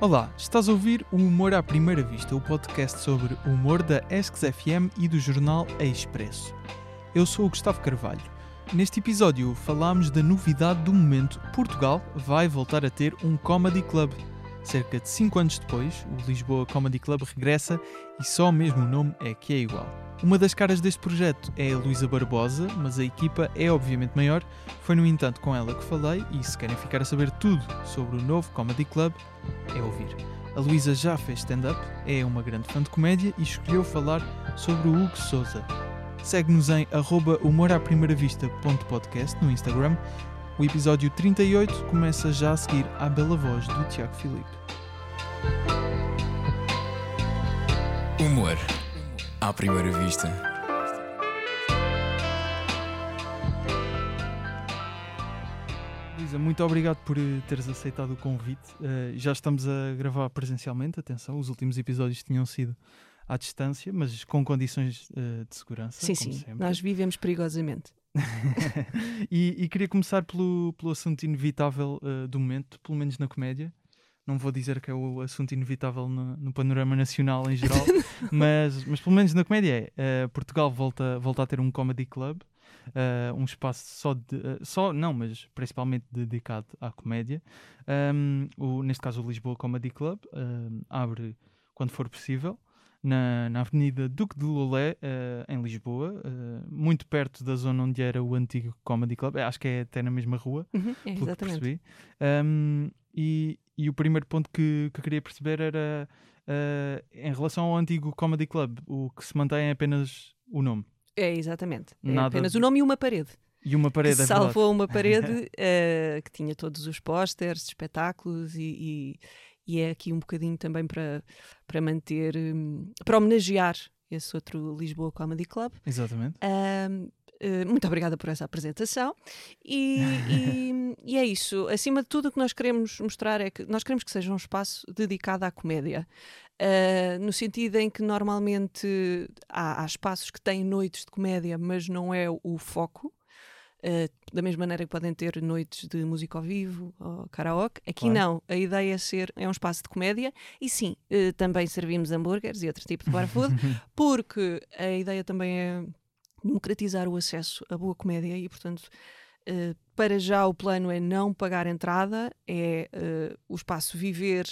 Olá, estás a ouvir o Humor à Primeira Vista, o podcast sobre o humor da ESCS FM e do jornal A Expresso. Eu sou o Gustavo Carvalho. Neste episódio falámos da novidade do momento. Portugal vai voltar a ter um Comedy Club. Cerca de 5 anos depois, o Lisboa Comedy Club regressa e só mesmo o nome é que é igual. Uma das caras deste projeto é a Luísa Barbosa, mas a equipa é obviamente maior. Foi, no entanto, com ela que falei e se querem ficar a saber tudo sobre o novo Comedy Club, é ouvir. A Luísa já fez stand-up, é uma grande fã de comédia e escolheu falar sobre o Hugo Sousa. Segue-nos em @humoraprimeiravista.podcast no Instagram. O episódio 38 começa já a seguir à bela voz do Tiago Filipe. Humor à primeira vista. Luísa, muito obrigado por teres aceitado o convite. Já estamos a gravar presencialmente, atenção, os últimos episódios tinham sido à distância, mas com condições de segurança, sim, como sim, sempre. nós vivemos perigosamente. e queria começar pelo assunto inevitável do momento, pelo menos na comédia. Não vou dizer que é o assunto inevitável no panorama nacional em geral, mas pelo menos na comédia é. Portugal volta a ter um comedy club, um espaço mas principalmente dedicado à comédia. Neste caso o Lisboa Comedy Club abre quando for possível, na Avenida Duque de Lolé, em Lisboa, muito perto da zona onde era o antigo Comedy Club. Acho que é até na mesma rua, pelo que percebi. E o primeiro ponto que queria perceber era em relação ao antigo Comedy Club, o que se mantém é apenas o nome. É, exatamente. É Nada apenas o nome e uma parede. E uma parede, que é verdade. salvou uma parede que tinha todos os pósteres, espetáculos e é aqui um bocadinho também para manter, para homenagear esse outro Lisboa Comedy Club. Exatamente. Muito obrigada por essa apresentação e é isso. Acima de tudo, o que nós queremos mostrar é que nós queremos que seja um espaço dedicado à comédia, no sentido em que normalmente há espaços que têm noites de comédia, mas não é o foco. Da mesma maneira que podem ter noites de música ao vivo ou karaoke, aqui claro. não, a ideia é um espaço de comédia e sim, também servimos hambúrgueres e outro tipo de bar food, porque a ideia também é democratizar o acesso à boa comédia e, portanto, para já o plano é não pagar entrada, é o espaço viver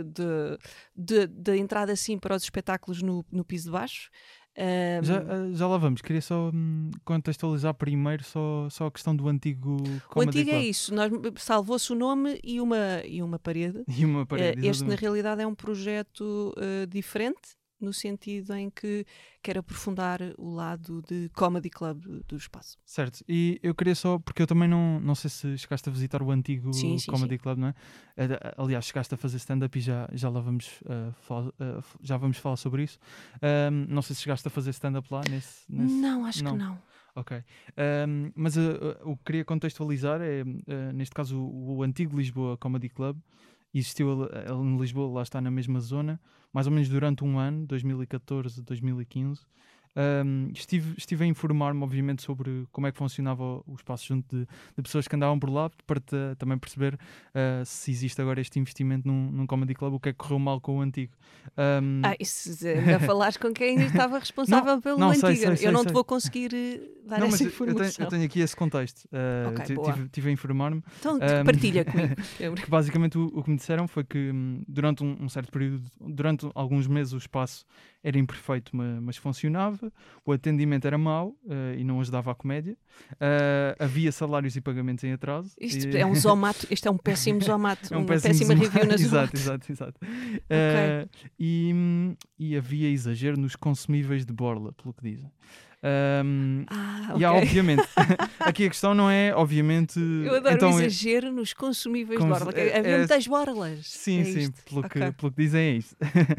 de entrada sim para os espetáculos no piso de baixo. Já lá vamos, queria só contextualizar primeiro só a questão do antigo Comedy O antigo Club. é isso, salvou-se o nome e uma parede. E uma parede, Este na realidade é um projeto diferente, no sentido em que quer aprofundar o lado de Comedy Club do espaço. Certo, e eu queria só, porque eu também não sei se chegaste a visitar o antigo Comedy Club, não é? Aliás, chegaste a fazer stand-up e já lá vamos já vamos falar sobre isso. Não sei se chegaste a fazer stand-up lá nesse... Não, acho que não. Ok, mas o que queria contextualizar é, neste caso, o antigo Lisboa Comedy Club existiu em Lisboa, lá está na mesma zona, mais ou menos durante um ano, 2014, 2015. Estive a informar-me, obviamente, sobre como é que funcionava o espaço junto de pessoas que andavam por lá, para também perceber se existe agora este investimento num Comedy Club, o que é que correu mal com o antigo. Isso ainda falares com quem estava responsável pelo antigo. Eu não te vou conseguir dar essa informação. Eu tenho aqui esse contexto. Estive a informar-me. Então partilha comigo. Que basicamente o que me disseram foi que durante um certo período, durante alguns meses, o espaço era imperfeito, mas funcionava. O atendimento era mau e não ajudava a comédia. Havia salários e pagamentos em atraso. Isto é um zomato, isto é um péssimo zomato, uma péssima review na Zomato. Exato. Okay. E havia exagero nos consumíveis de borla, pelo que dizem. Okay. E há, obviamente, aqui a questão não é, obviamente... Eu adoro o exagero nos consumíveis de borla. Havia muitas borlas. Sim, pelo que dizem é isso.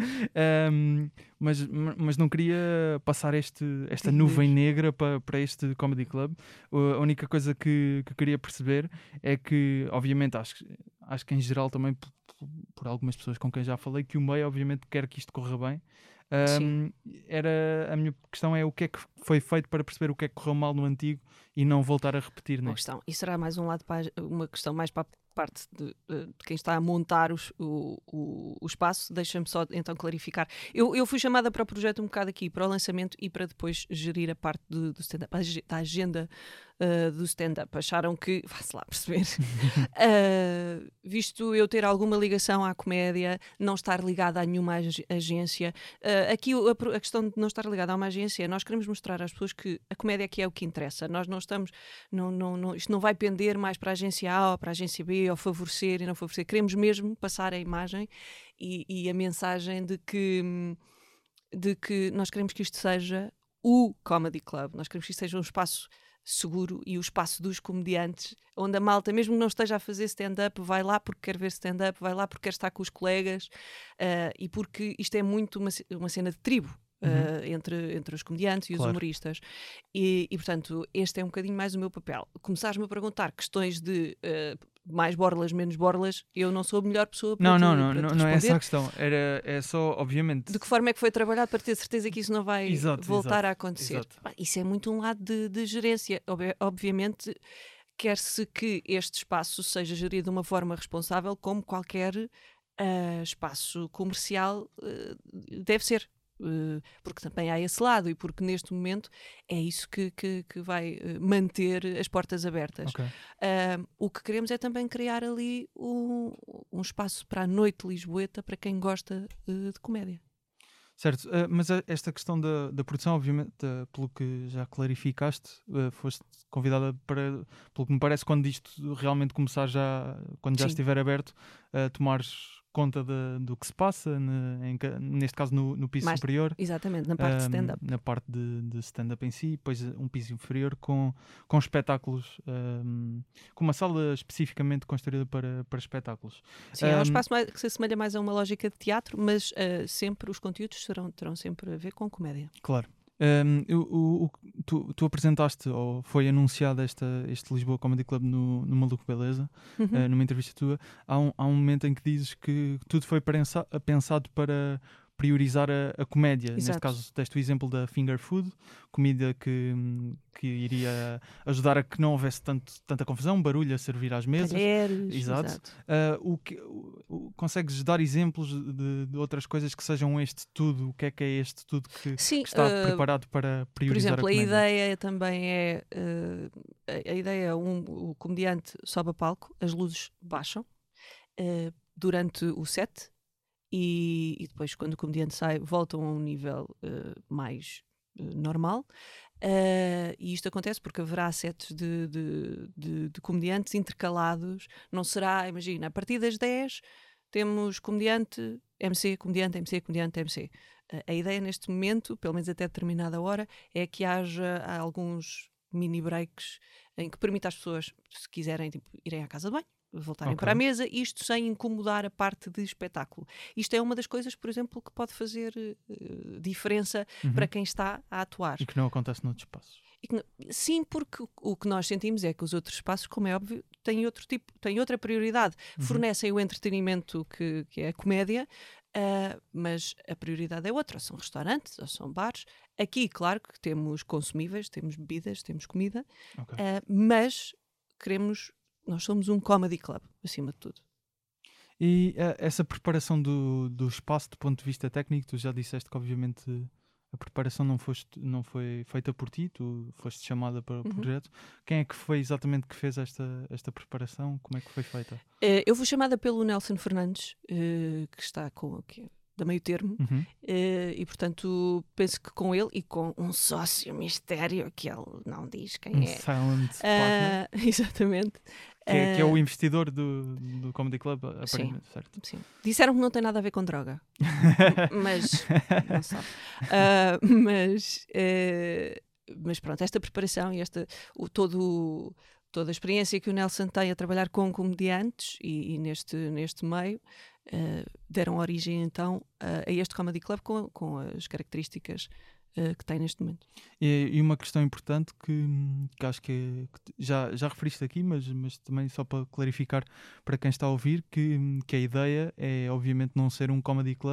Mas não queria passar esta nuvem negra para este Comedy Club. A única coisa que queria perceber é que, obviamente, acho que em geral também, por algumas pessoas com quem já falei, que o meio, obviamente, quer que isto corra bem. A minha questão é o que é que foi feito para perceber o que é que correu mal no antigo e não voltar a repetir Uma neste. questão. E será mais uma questão mais para a parte de quem está a montar o espaço. Deixa-me só então clarificar. Eu fui chamada para o projeto um bocado aqui, para o lançamento e para depois gerir a parte do stand-up, da agenda do stand-up. Acharam que, vá-se lá perceber, visto eu ter alguma ligação à comédia, não estar ligada a nenhuma agência, aqui a questão de não estar ligada a uma agência, nós queremos mostrar às pessoas que a comédia aqui é o que interessa. Nós não estamos, isto não vai pender mais para a agência A ou para a agência B, ou favorecer e não favorecer. Queremos mesmo passar a imagem e a mensagem de que nós queremos que isto seja o Comedy Club. Nós queremos que isto seja um espaço seguro e o espaço dos comediantes, onde a malta, mesmo que não esteja a fazer stand-up, vai lá porque quer ver stand-up, vai lá porque quer estar com os colegas, e porque isto é muito uma cena de tribo. Entre os comediantes e os humoristas e portanto este é um bocadinho mais o meu papel. Começares-me a perguntar questões de mais borlas, menos borlas, eu não sou a melhor pessoa para não é essa a questão, é só, obviamente, de que forma é que foi trabalhado para ter certeza que isso não vai voltar a acontecer. Exato. Isso é muito um lado de gerência. Obviamente quer-se que este espaço seja gerido de uma forma responsável, como qualquer espaço comercial deve ser. Porque também há esse lado e porque neste momento é isso que vai manter as portas abertas. Okay. O que queremos é também criar ali um espaço para a noite lisboeta para quem gosta de comédia. Certo, mas esta questão da produção, obviamente, pelo que já clarificaste, foste convidada para, pelo que me parece, quando isto realmente começar quando já estiver aberto, tomares conta do que se passa, neste caso no piso superior. Exatamente, na parte de stand-up. Na parte de stand-up em si, depois um piso inferior com espetáculos, com uma sala especificamente construída para espetáculos. Sim, é um espaço que se assemelha mais a uma lógica de teatro, mas sempre os conteúdos terão sempre a ver com comédia. Claro. Tu apresentaste, ou foi anunciado este Lisboa Comedy Club no Maluco Beleza, numa entrevista tua. Há um momento em que dizes que tudo foi pensado para priorizar a comédia. Exato. Neste caso, deste o exemplo da finger food, comida que iria ajudar a que não houvesse tanta confusão, barulho a servir às mesas. Talheres, exato. Consegues dar exemplos de outras coisas que sejam este tudo? O que é este tudo que está preparado para priorizar a comédia? Por exemplo, a ideia também é a ideia o comediante sobe a palco, as luzes baixam durante o set. E depois, quando o comediante sai, voltam a um nível mais normal. E isto acontece porque haverá sets de comediantes intercalados. Não será, imagina, a partir das 10 temos comediante, MC, comediante, MC, comediante, MC. A ideia neste momento, pelo menos até determinada hora, é que haja alguns mini breaks em que permita às pessoas, se quiserem, irem à casa de banho, voltarem para a mesa, isto sem incomodar a parte de espetáculo. Isto é uma das coisas, por exemplo, que pode fazer diferença para quem está a atuar. E que não acontece noutros espaços. Sim, porque o que nós sentimos é que os outros espaços, como é óbvio, têm outra prioridade. Fornecem o entretenimento que é a comédia, mas a prioridade é outra. São restaurantes ou são bares. Aqui, claro que temos consumíveis, temos bebidas, temos comida, mas nós somos um comedy club, acima de tudo. E essa preparação do espaço do ponto de vista técnico, tu já disseste que obviamente a preparação não foi feita por ti, tu foste chamada para o projeto. Quem é que foi exatamente que fez esta preparação? Como é que foi feita? Eu fui chamada pelo Nelson Fernandes, que está da meio termo, e portanto penso que com ele e com um sócio mistério que ele não diz quem é. Silent partner. Exatamente. Que é o investidor do Comedy Club, aparentemente, certo? Sim. Disseram que não tem nada a ver com droga, mas não sabe. Mas pronto, esta preparação e toda a experiência que o Nelson tem a trabalhar com comediantes e neste meio deram origem então a este Comedy Club com as características que tem neste momento. E uma questão importante que acho que já referiste aqui, mas também só para clarificar para quem está a ouvir, que a ideia é obviamente não ser um comedy club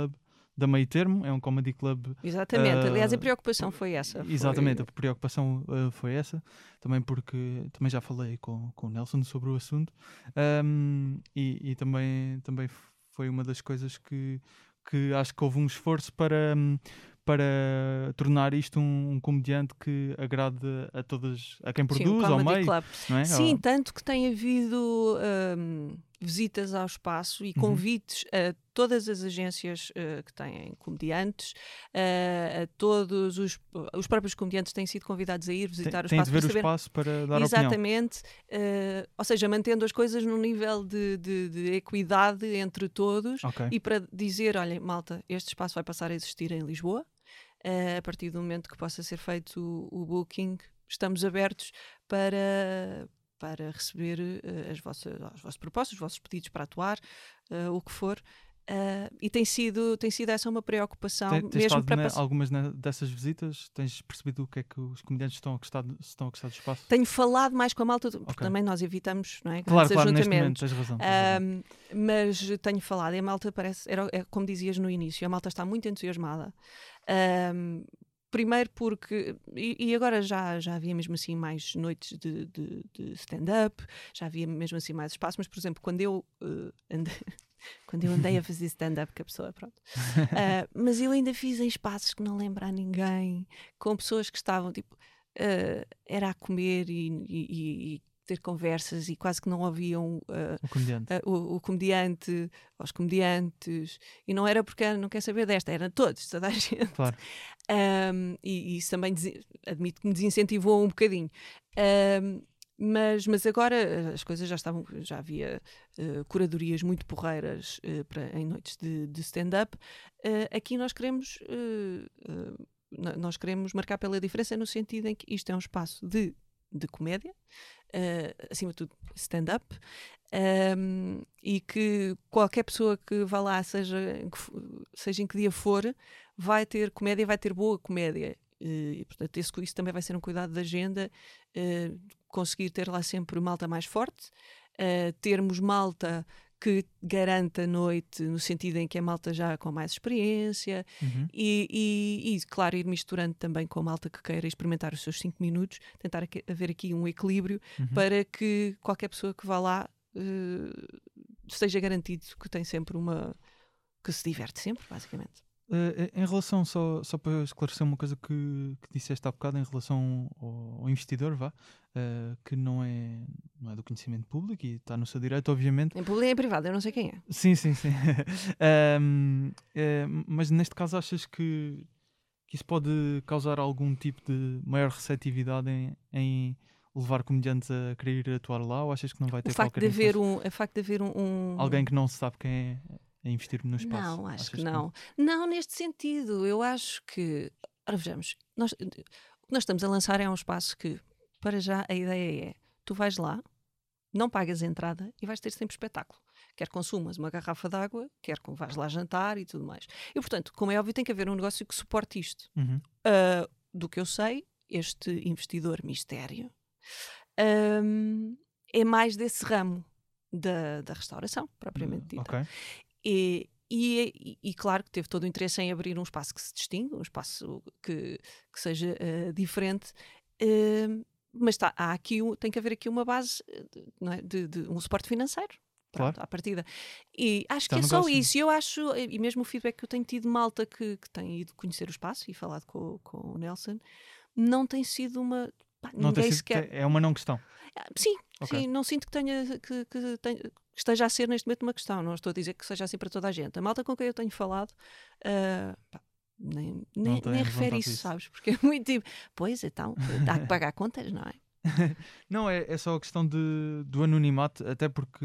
da Meio Termo, é um comedy club. Exatamente, aliás a preocupação foi essa. Exatamente, a preocupação foi essa, também porque também já falei com o Nelson sobre o assunto, e também foi uma das coisas que acho que houve um esforço para tornar isto um comediante que agrade a todas, a quem produz, ao meio, club. não é? Sim, tanto que tem havido visitas ao espaço e convites a todas as agências que têm comediantes, a todos os próprios comediantes têm sido convidados a ir visitar o espaço. Tem de ver o espaço para dar exatamente, ou seja, mantendo as coisas num nível de equidade entre todos, e para dizer, olha, malta, este espaço vai passar a existir em Lisboa, a partir do momento que possa ser feito o booking, estamos abertos para receber as vossas propostas, os vossos pedidos para atuar, o que for. E tem sido essa uma preocupação. Tens mesmo estado para algumas dessas visitas? Tens percebido o que é que os comediantes estão a gostar do espaço? Tenho falado mais com a malta, porque também nós evitamos, não é? Claro, neste momento tens razão. Mas tenho falado, e a malta como dizias no início, a malta está muito entusiasmada. Primeiro porque, e agora já havia mesmo assim mais noites de stand-up, já havia mesmo assim mais espaço, mas por exemplo, quando eu andei a fazer stand-up com a pessoa, pronto. Mas eu ainda fiz em espaços que não lembro a ninguém, com pessoas que estavam tipo, era a comer e ter conversas e quase que não ouviam o comediante, os comediantes, e não era porque não quer saber desta, era toda a gente. Claro. E isso também admito que me desincentivou um bocadinho. Mas agora as coisas já havia curadorias muito porreiras em noites de stand-up. Aqui nós queremos marcar pela diferença, no sentido em que isto é um espaço de comédia, acima de tudo stand-up, e que qualquer pessoa que vá lá, seja em que dia for, vai ter comédia, vai ter boa comédia. E, portanto, isso também vai ser um cuidado da agenda, conseguir ter lá sempre malta mais forte, termos malta que garanta a noite, no sentido em que é malta já com mais experiência, e claro, ir misturando também com a malta que queira experimentar os seus 5 minutos, tentar haver aqui um equilíbrio para que qualquer pessoa que vá lá esteja garantido que tem sempre que se diverte sempre, basicamente. Em relação, só para esclarecer uma coisa que disseste há bocado, em relação ao investidor, que não é do conhecimento público e está no seu direito, obviamente. Em público e em privado, eu não sei quem é. Sim. Mas neste caso achas que isso pode causar algum tipo de maior receptividade em levar comediantes a querer ir atuar lá, ou achas que não vai ter qualquer influência? O facto de haver alguém que não se sabe quem é a investir no espaço? Não, acho que não. Não, neste sentido, eu acho que... Ora, vejamos, o que nós estamos a lançar é um espaço que, para já, a ideia é, tu vais lá, não pagas a entrada e vais ter sempre espetáculo. Quer consumas uma garrafa de água, quer vais lá jantar e tudo mais. E, portanto, como é óbvio, tem que haver um negócio que suporte isto. Do que eu sei, este investidor mistério é mais desse ramo da restauração, propriamente dita. Okay. E claro que teve todo o interesse em abrir um espaço que se distingue, um espaço que seja diferente, mas tem que haver aqui uma base, não é, de um suporte financeiro. Pronto, claro. À partida. E acho que é só isso. Eu acho, e mesmo o feedback que eu tenho tido de malta que tem ido conhecer o espaço e falado com o Nelson, não tem sido uma... ninguém sequer... É uma não questão. Sim, okay. Sim, não sinto que esteja a ser neste momento uma questão. Não estou a dizer que seja assim para toda a gente. A malta com quem eu tenho falado nem refere isso, sabes? Porque é muito tipo, pois então, há que pagar contas, não é? Não, é só a questão do anonimato, até porque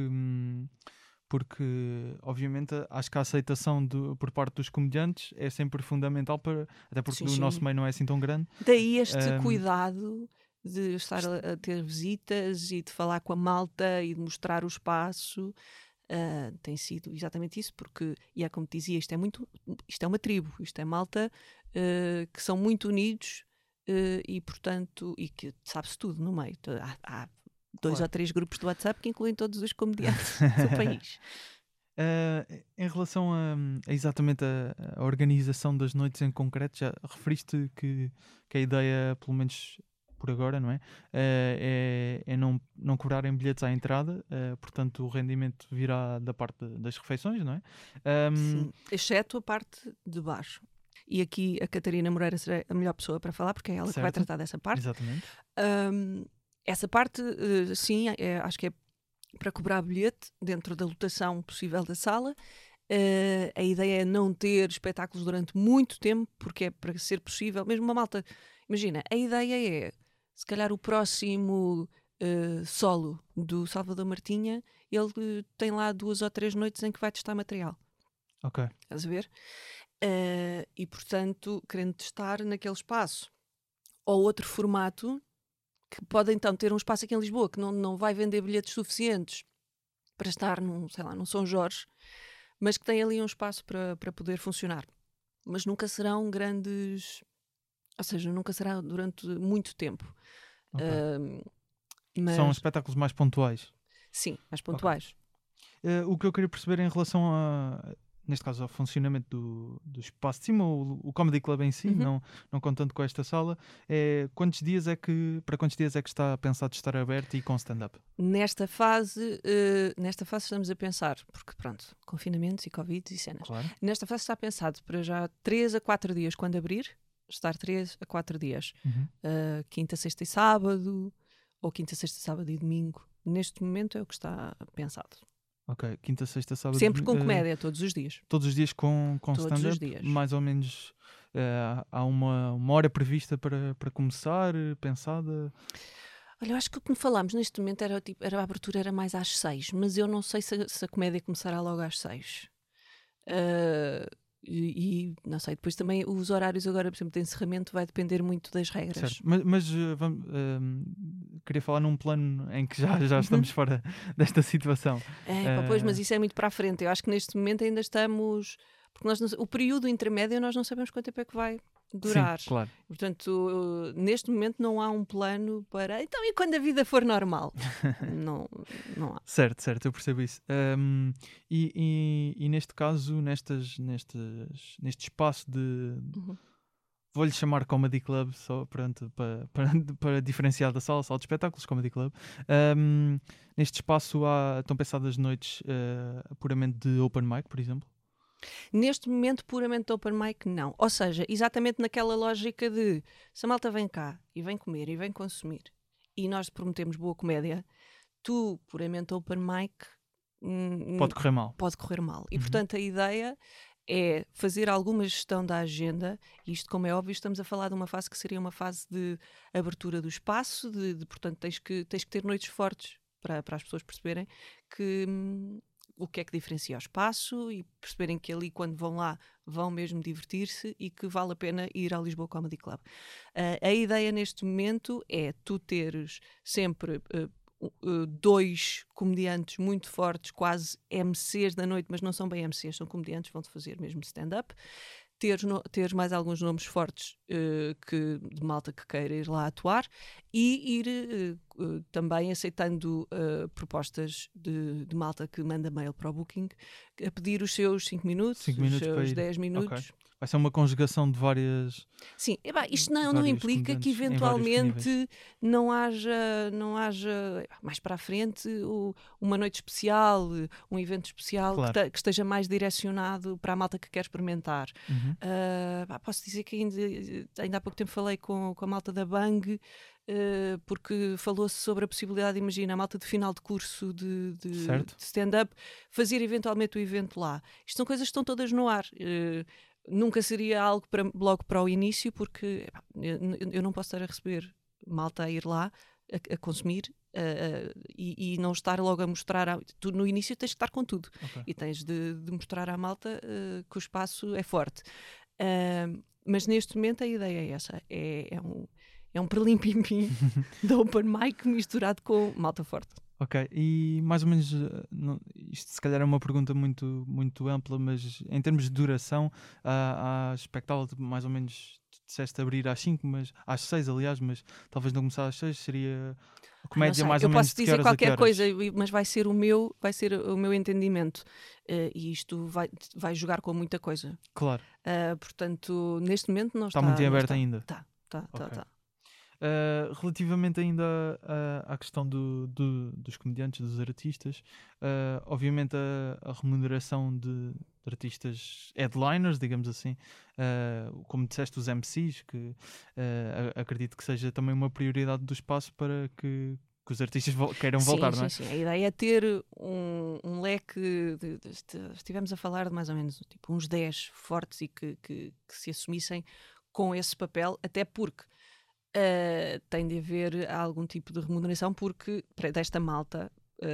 obviamente acho que a aceitação por parte dos comediantes é sempre fundamental, até porque sim. O nosso meio não é assim tão grande. Daí este cuidado de estar a ter visitas e de falar com a malta e de mostrar o espaço, tem sido exatamente isso, porque, e é como te dizia, isto é uma tribo, isto é malta que são muito unidos e portanto, e que sabe-se tudo no meio. Há 2 ou 3 grupos de WhatsApp que incluem todos os comediantes do país. Em relação a exatamente a organização das noites em concreto, já referiste que a ideia, pelo menos por agora, não é? É não cobrarem bilhetes à entrada, portanto o rendimento virá da parte das refeições, não é? Sim, exceto a parte de baixo. E aqui a Catarina Moreira será a melhor pessoa para falar, porque é ela que vai Certo. tratar dessa parte. Exatamente. Essa parte, sim, acho que é para cobrar bilhete dentro da lotação possível da sala. A ideia é não ter espetáculos durante muito tempo, porque é para ser possível. Mesmo uma malta, imagina, a ideia é, se calhar o próximo solo do Salvador Martinha, ele tem lá 2 ou 3 noites em que vai testar material. Ok. Estás a ver? E portanto, querendo testar naquele espaço ou outro formato, que pode então ter um espaço aqui em Lisboa que não vai vender bilhetes suficientes para estar num São Jorge, mas que tem ali um espaço para poder funcionar. Mas nunca serão grandes, ou seja, nunca será durante muito tempo. Ok. Mas São espetáculos mais pontuais. sim, mais pontuais. O que eu queria perceber em relação neste caso ao funcionamento do espaço de cima, o Comedy Club em si, Uhum. não contando com esta sala, para quantos dias é que está pensado estar aberto e com stand-up? Nesta fase estamos a pensar, porque pronto, confinamentos e Covid e cenas. Claro. Nesta fase está pensado para já 3 a 4 dias quando abrir, estar 3 a 4 dias. Uhum. Quinta, sexta e sábado, ou quinta, sexta, sábado e domingo. Neste momento é o que está pensado. Ok, quinta, sexta, sábado. Sempre com comédia, todos os dias. Todos os dias com Todos os stand-up? dias. Mais ou menos há uma hora prevista para começar, pensada? Olha, eu acho que o que falámos neste momento era a abertura era mais às 6, mas eu não sei se a comédia começará logo às 6. E não sei, depois também os horários agora, por exemplo, de encerramento vai depender muito das regras. Certo, mas queria falar num plano em que já estamos fora desta situação. Pois, mas isso é muito para a frente. Eu acho que neste momento ainda estamos... Porque o período intermédio nós não sabemos quanto tempo é que vai durar. Sim, claro. Portanto, neste momento não há um plano para... Então, e quando a vida for normal? não há. Certo, eu percebo isso. E neste caso, neste espaço de... Vou-lhe chamar Comedy Club, só para diferenciar da sala de espetáculos, Comedy Club. Neste espaço estão pensadas noites puramente de open mic, por exemplo? Neste momento, puramente open mic, não. Ou seja, exatamente naquela lógica de se a malta vem cá e vem comer e vem consumir e nós prometemos boa comédia, tu, puramente open mic... Pode correr mal. Pode correr mal. E, portanto, a ideia é fazer alguma gestão da agenda, e isto, como é óbvio, estamos a falar de uma fase que seria uma fase de abertura do espaço, portanto, tens que ter noites fortes para as pessoas perceberem que... o que é que diferencia o espaço e perceberem que ali, quando vão lá, vão mesmo divertir-se e que vale a pena ir ao Lisboa Comedy Club. A ideia neste momento é tu teres sempre 2 comediantes muito fortes, quase MCs da noite, mas não são bem MCs, são comediantes, vão-te fazer mesmo stand-up. Teres mais alguns nomes fortes de malta que queira ir lá atuar e ir também aceitando propostas de malta que manda mail para o Booking a pedir os seus 5 minutos, os seus 10 minutos. Okay. Vai ser uma conjugação de várias... Sim, isto não implica que eventualmente não haja mais para a frente uma noite especial, um evento especial, claro, que esteja mais direcionado para a malta que quer experimentar. Posso dizer que ainda há pouco tempo falei com a malta da Bang, porque falou-se sobre a possibilidade, imagina, a malta de final de curso de stand-up, fazer eventualmente o evento lá. Isto são coisas que estão todas no ar. Nunca seria algo logo para o início, porque eu não posso estar a receber malta a ir lá a consumir e não estar logo a mostrar. Tu no início tens que estar com tudo, okay, e tens de mostrar à malta que o espaço é forte. Mas neste momento a ideia é essa: é um perlim-pim-pim da open mic misturado com malta forte. Ok, e mais ou menos, isto se calhar é uma pergunta muito, muito ampla, mas em termos de duração, há expectável de mais ou menos disseste abrir às 5, mas às 6, aliás, mas talvez não começar às 6, seria a Não comédia sei, mais eu ou menos posso de que dizer horas a que qualquer horas? coisa, mas vai ser o meu entendimento. E isto vai jogar com muita coisa. Claro, Portanto, neste momento não está está. muito em não aberto está. ainda. Tá. Ok. Relativamente ainda à questão dos comediantes, dos artistas, obviamente a remuneração de artistas headliners, digamos assim, como disseste, os MCs, que acredito que seja também uma prioridade do espaço para que os artistas queiram voltar, não é? Sim. A ideia é ter um leque. Estivemos a falar de mais ou menos tipo, uns 10 fortes e que se assumissem com esse papel, até porque tem de haver algum tipo de remuneração desta malta,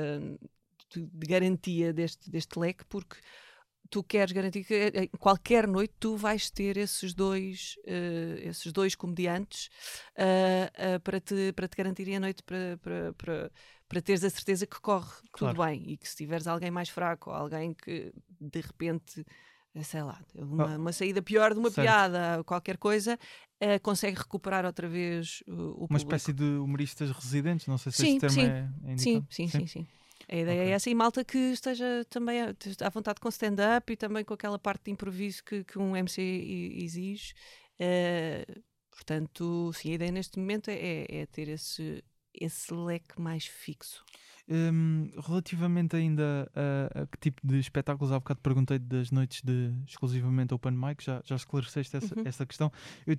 de garantia deste leque, porque tu queres garantir que qualquer noite tu vais ter esses dois comediantes para te garantirem a noite para teres a certeza que corre Claro. tudo bem, e que se tiveres alguém mais fraco ou alguém que de repente, sei lá, uma saída pior de uma Certo. piada ou qualquer coisa, consegue recuperar outra vez o Uma público. espécie de humoristas residentes, não sei se Sim, este termo sim. é indicado. Sim. A ideia Ok. é essa, e malta que esteja também à vontade com stand-up e também com aquela parte de improviso que um MC exige. Portanto, sim, a ideia neste momento é ter esse leque mais fixo. Relativamente ainda a que tipo de espetáculos, há bocado perguntei das noites de exclusivamente open mic, já esclareceste essa questão. Eu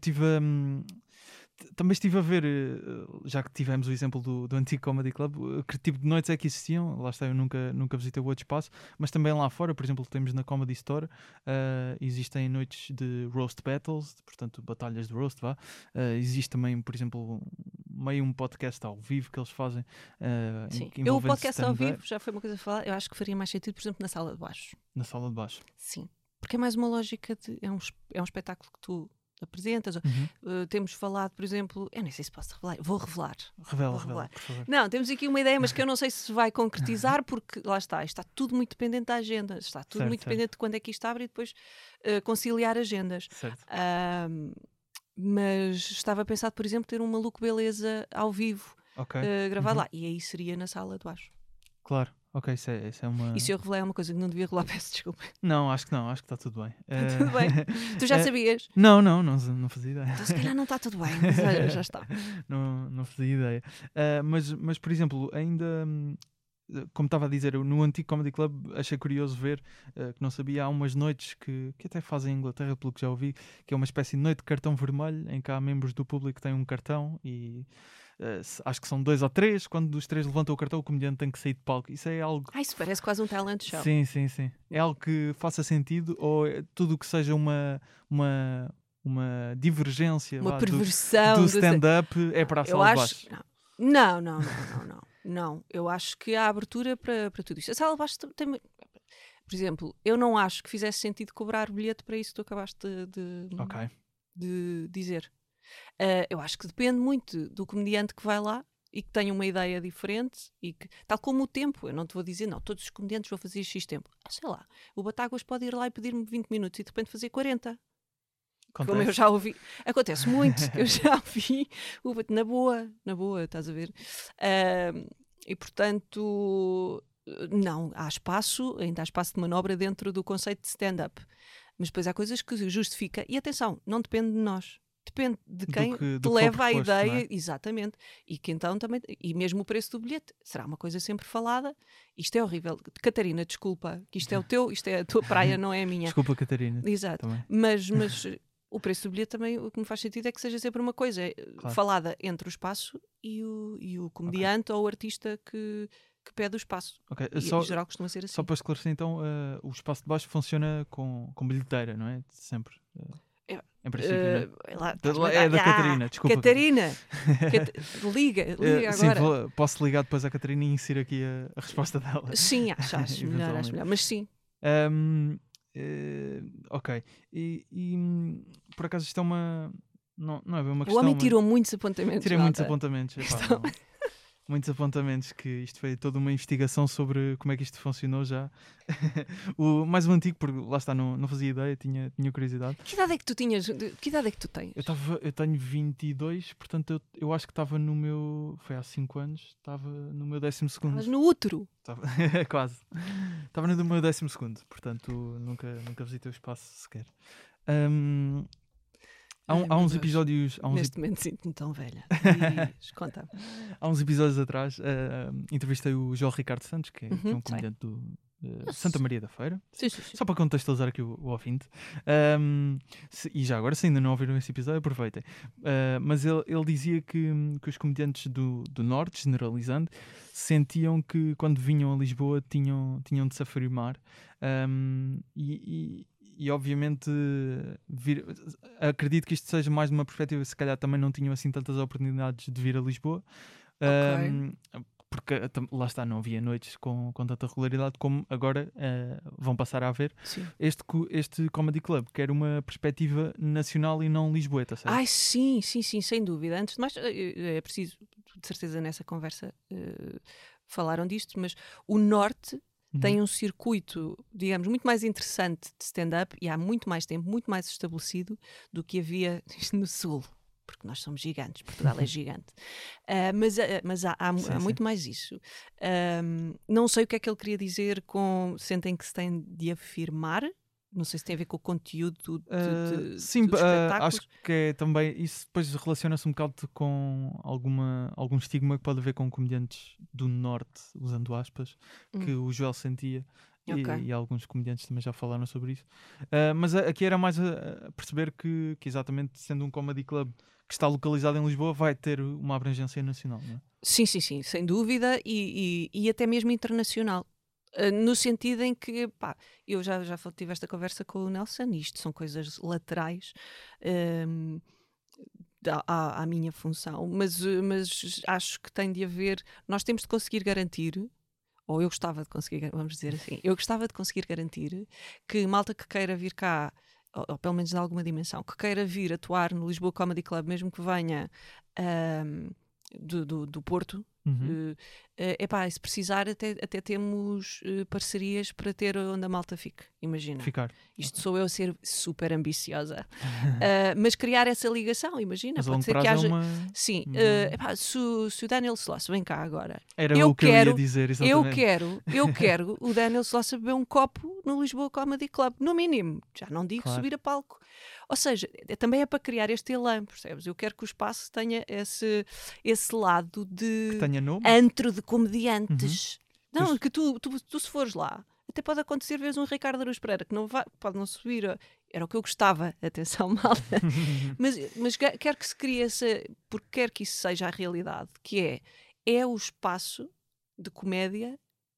também estive a ver, já que tivemos o exemplo do antigo Comedy Club, que tipo de noites é que existiam. Lá está, eu nunca visitei o outro espaço, mas também lá fora, por exemplo, temos na Comedy Store, existem noites de roast battles, portanto batalhas de roast, vá. Existe também, por exemplo, meio um podcast ao vivo que eles fazem. Sim. O envolvendo podcast ao stand-up vivo já foi uma coisa a falar. Eu acho que faria mais sentido, por exemplo, na sala de baixo. na sala de baixo. Sim. Porque é mais uma lógica de. É um espetáculo que tu apresentas. Temos falado, por exemplo, eu nem sei se posso revelar, vou revelar. Revela, por favor. Não, temos aqui uma ideia, mas que eu não sei se vai concretizar, porque lá está tudo muito dependente da agenda, está tudo muito dependente de quando é que isto abre e depois conciliar agendas. Certo. Mas estava pensado, por exemplo, ter um Maluco Beleza ao vivo, Ok. gravado lá, e aí seria na sala de baixo. Claro. Ok, isso é uma... E se eu revelar é uma coisa que não devia revelar, peço desculpa. Não, acho que está tudo bem. Tudo bem. Tu já sabias? Não fazia ideia. Então se calhar não está tudo bem, mas olha, já está. não fazia ideia. Mas, por exemplo, ainda... como estava a dizer, eu, no antigo Comedy Club achei curioso ver que não sabia, há umas noites que até fazem em Inglaterra, pelo que já ouvi, que é uma espécie de noite de cartão vermelho, em que há membros do público que têm um cartão e acho que são 2 ou 3, quando os 3 levantam o cartão o comediante tem que sair de palco. Isso é algo... Isso parece quase um talent show. Sim. É algo que faça sentido, ou tudo o que seja uma divergência Uma perversão do stand-up é para a sala de baixo? Não, eu acho que há abertura para tudo isto. A sala de baixo tem... Por exemplo, eu não acho que fizesse sentido cobrar bilhete para isso que tu acabaste de dizer. Eu acho que depende muito do comediante que vai lá e que tenha uma ideia diferente e que, tal como o tempo, eu não te vou dizer, não, todos os comediantes vão fazer X tempo. Sei lá, o Batáguas pode ir lá e pedir-me 20 minutos e de repente fazer 40. Acontece. Como eu já ouvi. Acontece muito. Eu já ouvi na boa, estás a ver? E portanto, não, ainda há espaço de manobra dentro do conceito de stand-up. Mas depois há coisas que justifica. E atenção, não depende de nós. Depende de quem te leva a ideia, exatamente, e que então também, e mesmo o preço do bilhete será uma coisa sempre falada. Isto é horrível, Catarina, desculpa, que isto é a tua praia, não é a minha. Desculpa, Catarina. Exato, também. mas o preço do bilhete também, o que me faz sentido é que seja sempre uma coisa falada entre o espaço e o comediante ou o artista que pede o espaço. E em geral costuma ser assim. Só para esclarecer então, o espaço de baixo funciona com bilheteira, não é? Sempre. Em princípio, é da Catarina, desculpa. Catarina, liga agora. Sim, posso ligar depois à Catarina e inserir aqui a resposta dela. Sim, acho melhor, mas sim. Ok. E por acaso isto é uma... Não é bem uma questão. O homem tirou muitos apontamentos. Tirei muitos apontamentos. muitos apontamentos, que isto foi toda uma investigação sobre como é que isto funcionou já. O mais um antigo, porque lá está, não fazia ideia, tinha curiosidade. Que idade é que tu tinhas? Que idade é que tu tens? Eu tenho 22, portanto eu acho que estava no meu... Foi há 5 anos, estava no meu 12º. Estavas no útero. Quase. Estava no meu 12º, portanto nunca visitei o espaço sequer. Há uns episódios... Neste momento sinto-me tão velha. Conta. Há uns episódios atrás entrevistei o João Ricardo Santos, que é um comediante do Santa Maria da Feira. Sim. Só para contextualizar aqui o ouvinte. E já agora, se ainda não ouviram esse episódio, aproveitem. Mas ele dizia que os comediantes do Norte, generalizando, sentiam que quando vinham a Lisboa tinham de se afirmar. E obviamente acredito que isto seja mais de uma perspectiva, se calhar também não tinham assim tantas oportunidades de vir a Lisboa. Porque lá está, não havia noites com tanta regularidade como agora vão passar a haver. Sim. Este Comedy Club, que era uma perspectiva nacional e não lisboeta, certo? Ai, sim, sem dúvida. Antes de mais, é preciso, de certeza nessa conversa falaram disto, mas o Norte tem um circuito, digamos, muito mais interessante de stand-up e há muito mais tempo, muito mais estabelecido do que havia no Sul. Porque nós somos gigantes, Portugal é gigante. Mas há muito mais isso. Não sei o que é que ele queria dizer com sentem que se tem de afirmar. Não sei se tem a ver com o conteúdo sim, dos espetáculos. acho que é também isso. Depois relaciona-se um bocado com algum estigma que pode haver com comediantes do Norte, usando aspas, que o Joel sentia. E alguns comediantes também já falaram sobre isso. Mas aqui era mais a perceber que exatamente sendo um comedy club que está localizado em Lisboa vai ter uma abrangência nacional, não é? Sim, sem dúvida, e até mesmo internacional. No sentido em que, eu já tive esta conversa com o Nelson, e isto são coisas laterais à minha função, mas acho que tem de haver, nós temos de conseguir garantir, ou eu gostava de conseguir, vamos dizer assim, eu gostava de conseguir garantir que malta que queira vir cá, ou pelo menos de alguma dimensão, que queira vir atuar no Lisboa Comedy Club, mesmo que venha do Porto, se precisar até temos parcerias para ter onde a malta fique, imagina. Isto sou eu a ser super ambiciosa. Mas criar essa ligação, imagina. Mas pode ser que haja... Sim, se o Daniel Sloss vem cá agora, eu ia dizer, exatamente. eu quero o Daniel Sloss a beber um copo no Lisboa Comedy Club, no mínimo. Já não digo subir a palco. Ou seja, também é para criar este elan, percebes? Eu quero que o espaço tenha esse lado de antro de comediantes. Não, que tu se fores lá, até pode acontecer vezes um Ricardo Araújo Pereira que pode não subir. Era o que eu gostava, atenção, malta. mas quero que se crie porque quero que isso seja a realidade, que é o espaço de comédia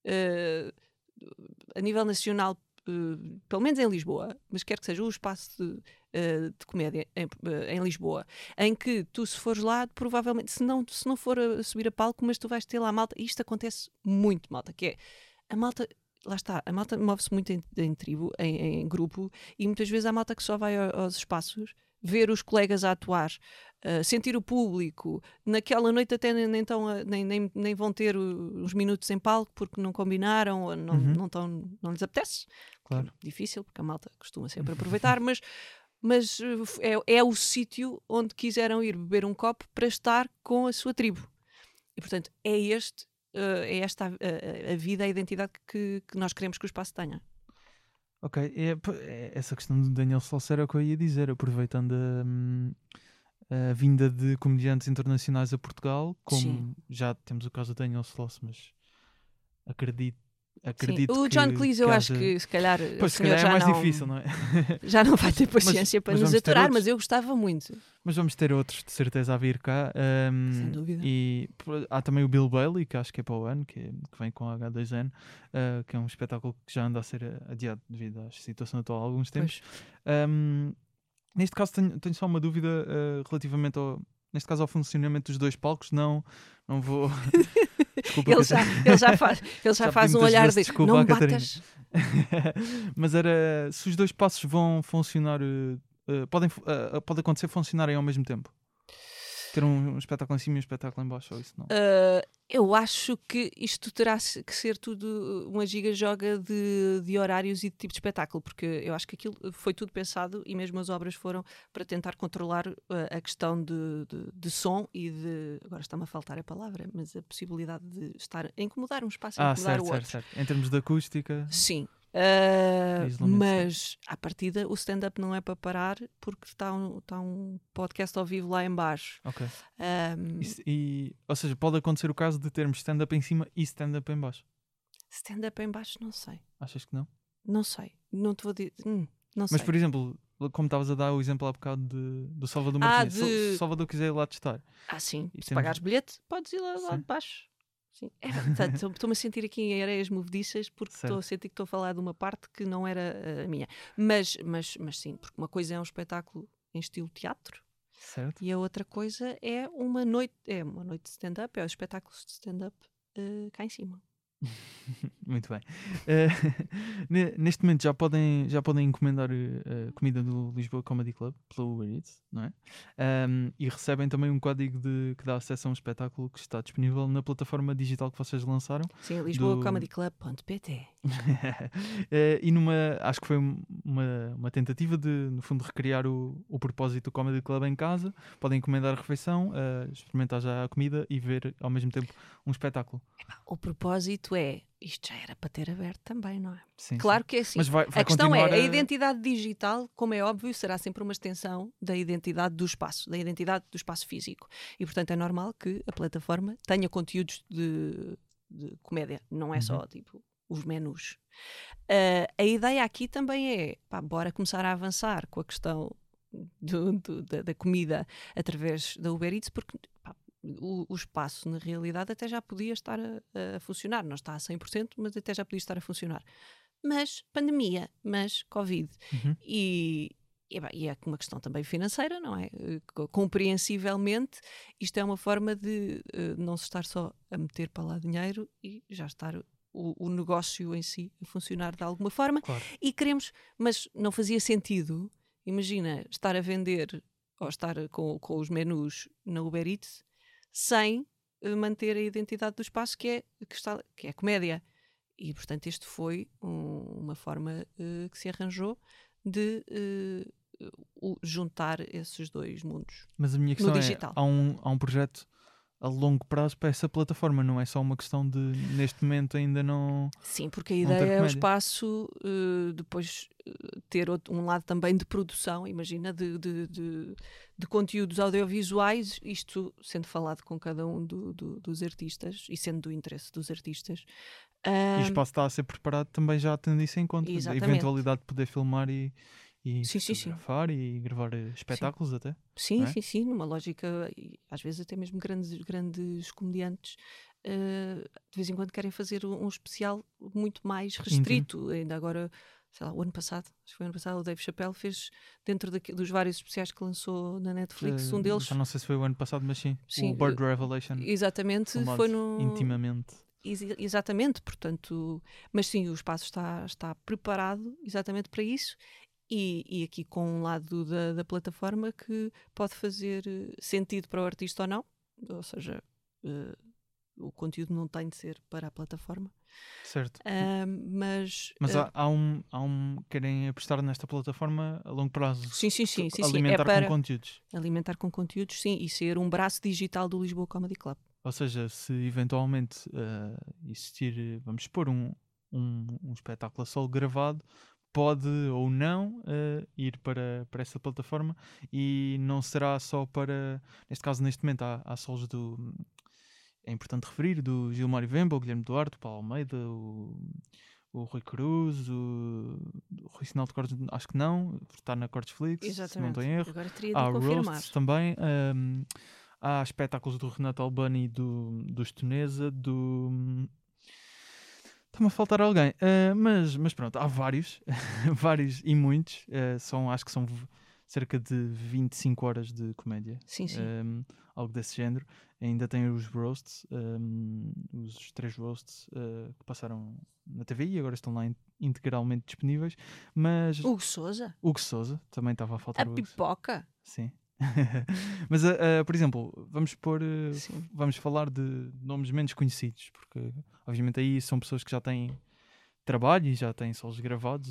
a nível nacional, pelo menos em Lisboa, mas quero que seja o espaço de comédia em Lisboa, em que tu, se fores lá, provavelmente, se não for a subir a palco, mas tu vais ter lá a malta, e isto acontece muito, malta, que é a malta, lá está, a malta move-se muito em tribo, em grupo, e muitas vezes há malta que só vai aos espaços ver os colegas a atuar, sentir o público. Naquela noite até nem vão ter uns minutos em palco porque não combinaram ou não lhes apetece. Claro. É difícil, porque a malta costuma sempre aproveitar, mas é o sítio onde quiseram ir beber um copo para estar com a sua tribo. E, portanto, é esta a vida, a identidade que nós queremos que o espaço tenha. Ok, essa questão do Daniel Sloss era o que eu ia dizer, aproveitando a vinda de comediantes internacionais a Portugal, como já temos o caso do Daniel Sloss, mas acredito o John Cleese eu acho que se calhar é mais difícil, não é? Já não vai ter paciência para nos aturar, mas eu gostava muito. Mas vamos ter outros de certeza a vir cá. Sem dúvida. E há também o Bill Bailey, que acho que é para o ano, que vem com a H2N, que é um espetáculo que já anda a ser adiado devido à situação atual há alguns tempos. Neste caso tenho só uma dúvida relativamente ao funcionamento dos dois palcos. Não vou... Desculpa, ele já faz um olhar de não me batas. Mas se os dois passos vão funcionar, pode acontecer funcionarem ao mesmo tempo? Ter um espetáculo em cima e um espetáculo em baixo, ou isso não? Eu acho que isto terá que ser tudo uma giga-joga de horários e de tipo de espetáculo, porque eu acho que aquilo foi tudo pensado e mesmo as obras foram para tentar controlar a questão de som e de. Agora está-me a faltar a palavra, mas a possibilidade de estar a incomodar um espaço, a incomodar o outro. Certo. Em termos de acústica. Sim. Isolamento Mas à partida o stand-up não é para parar porque está um podcast ao vivo lá em baixo. Ok. Um, Ou seja, pode acontecer o caso de termos stand-up em cima e stand-up em baixo. stand-up em baixo, não sei. Achas que não? Não sei. Não te vou dizer. Não Mas, sei. por exemplo, como estavas a dar o exemplo há bocado do Salvador Martinez. Se o Salvador quiser ir lá testar. Sim. E Se temos- pagares bilhete, podes ir lá de baixo. Sim. Estou-me a sentir aqui em areias movediças porque estou a sentir que estou a falar de uma parte que não era a minha. Mas sim, porque uma coisa é um espetáculo em estilo teatro. Certo. E a outra coisa é uma noite de stand-up, é os espetáculos de stand-up cá em cima. Muito bem. Neste momento já podem encomendar a comida do Lisboa Comedy Club pelo Uber Eats, não é? E recebem também um código que dá acesso a um espetáculo que está disponível na plataforma digital que vocês lançaram. Sim, lisboacomedyclub.pt. E acho que foi uma tentativa de, no fundo, recriar o propósito do Comedy Club em casa. Podem encomendar a refeição, experimentar já a comida e ver ao mesmo tempo um espetáculo. O propósito isto já era para ter aberto também, não é? Sim, claro sim. que é assim. Mas vai a questão continuar a identidade digital, como é óbvio, será sempre uma extensão da identidade do espaço, da identidade do espaço físico. E, portanto, é normal que a plataforma tenha conteúdos de comédia, não é só tipo os menus. A ideia aqui também é, bora começar a avançar com a questão da comida através da Uber Eats, porque o espaço, na realidade, até já podia estar a funcionar. Não está a 100%, mas até já podia estar a funcionar. Mas pandemia, mas Covid. E é uma questão também financeira, não é? Compreensivelmente, isto é uma forma de não se estar só a meter para lá dinheiro e já estar o negócio em si a funcionar de alguma forma. Claro. E queremos, mas não fazia sentido, imagina, estar a vender ou estar com os menus na Uber Eats sem manter a identidade do espaço que é a comédia. E, portanto, isto foi uma forma que se arranjou de juntar esses dois mundos. Mas a minha questão no digital. Há um projeto a longo prazo para essa plataforma, não é só uma questão de, neste momento, ainda não. Sim, porque a ideia é o espaço depois ter um lado também de produção, imagina, de conteúdos audiovisuais, isto sendo falado com cada um dos artistas e sendo do interesse dos artistas. E o espaço está a ser preparado também já tendo isso em conta. Exatamente. A eventualidade de poder filmar e fotografar e gravar espetáculos até. Sim, não é? sim, numa lógica, às vezes até mesmo grandes comediantes de vez em quando querem fazer um especial muito mais restrito. Ainda agora, sei lá, o ano passado, acho que foi o ano passado, o Dave Chappelle fez, dentro dos vários especiais que lançou na Netflix, um deles... Já não sei se foi o ano passado, mas sim o Bird Revelation. Exatamente, foi intimamente. Exatamente, portanto, mas sim, o espaço está preparado exatamente para isso. E aqui com um lado da plataforma que pode fazer sentido para o artista ou não, ou seja, o conteúdo não tem de ser para a plataforma. Certo. Mas querem apostar nesta plataforma a longo prazo. Sim. Alimentar com conteúdos. Alimentar com conteúdos, sim, e ser um braço digital do Lisboa Comedy Club. Ou seja, se eventualmente existir, vamos supor, um espetáculo a solo gravado, pode ou não ir para essa plataforma e não será só para, neste caso, neste momento há solos é importante referir, do Gilmário Vemba, o Guilherme Duarte, o Paulo Almeida, o Rui Cruz, o Rui Sinal de Cortes, acho que não, está na Cortesflix, se não tem erro. Agora teria de há confirmar. roasts também, há espetáculos do Renato Albani, do Estonesa, está-me a faltar alguém, mas pronto, há vários, vários e muitos, acho que são cerca de 25 horas de comédia, sim. Algo desse género. Ainda tem os roasts, os 3 roasts que passaram na TV e agora estão lá integralmente disponíveis. Mas Hugo Sousa também estava a faltar. A pipoca. Sim. Mas, por exemplo, Sim. vamos falar de nomes menos conhecidos, porque obviamente aí são pessoas que já têm trabalho e já têm solos gravados,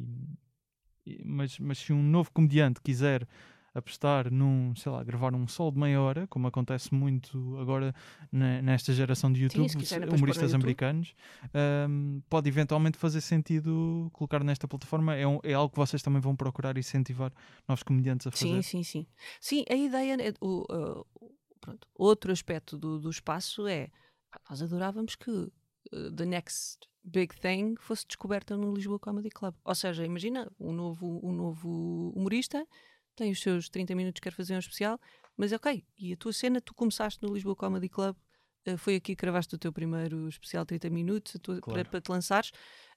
mas se um novo comediante quiser apostar sei lá, gravar um solo de meia hora, como acontece muito agora nesta geração de YouTube, se quiser, depois pôr no humoristas YouTube. americanos, pode eventualmente fazer sentido colocar nesta plataforma. É algo que vocês também vão procurar incentivar novos comediantes a fazer. Sim. Sim, a ideia é pronto, outro aspecto do espaço é nós adorávamos que the next big thing fosse descoberta no Lisboa Comedy Club. Ou seja, imagina, um novo humorista tem os seus 30 minutos, quer fazer um especial, mas ok, e a tua cena, tu começaste no Lisboa Comedy Club, foi aqui que gravaste o teu primeiro especial 30 minutos Claro. para te lançares.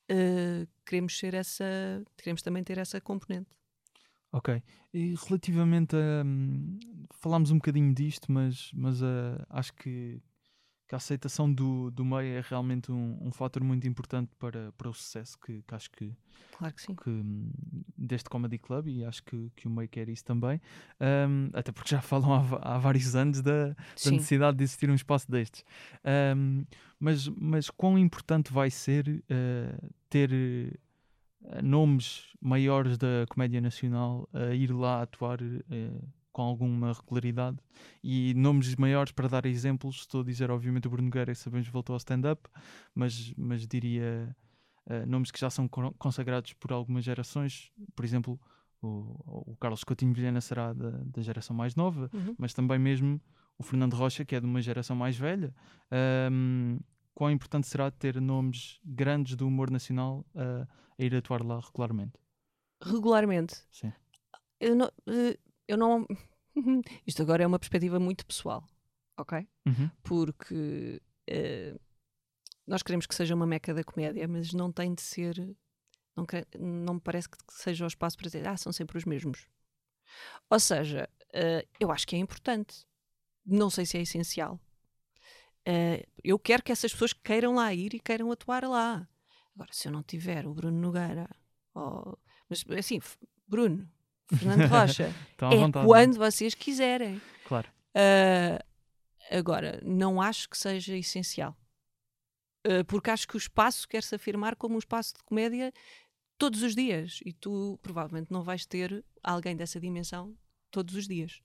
Queremos também ter essa componente. Ok. E relativamente a. Falámos um bocadinho disto, mas acho que a aceitação do meio é realmente um fator muito importante para o sucesso que acho que Claro que sim. deste Comedy Club, e acho que o meio quer isso também. Até porque já falam há vários anos da Sim. necessidade de existir um espaço destes. Mas quão importante vai ser ter nomes maiores da comédia nacional a ir lá atuar com alguma regularidade, e nomes maiores, para dar exemplos, estou a dizer obviamente o Bruno Nogueira, sabemos que voltou ao stand-up, mas diria nomes que já são consagrados por algumas gerações. Por exemplo, o Carlos Coutinho Vilhena será da geração mais nova, mas também mesmo o Fernando Rocha, que é de uma geração mais velha. Quão importante será ter nomes grandes do humor nacional a ir atuar lá regularmente? Regularmente. Sim. Eu não isto agora é uma perspectiva muito pessoal, ok? Porque nós queremos que seja uma meca da comédia, mas não tem de ser, não me parece que seja o espaço para dizer, são sempre os mesmos. Ou seja, eu acho que é importante, não sei se é essencial. Eu quero que essas pessoas queiram lá ir e queiram atuar lá. Agora, se eu não tiver o Bruno Nogueira, mas assim, Bruno, Fernando Rocha, Estão à vontade, quando vocês quiserem. Claro. Agora, não acho que seja essencial. Porque acho que o espaço quer se afirmar como um espaço de comédia todos os dias. E tu provavelmente não vais ter alguém dessa dimensão todos os dias.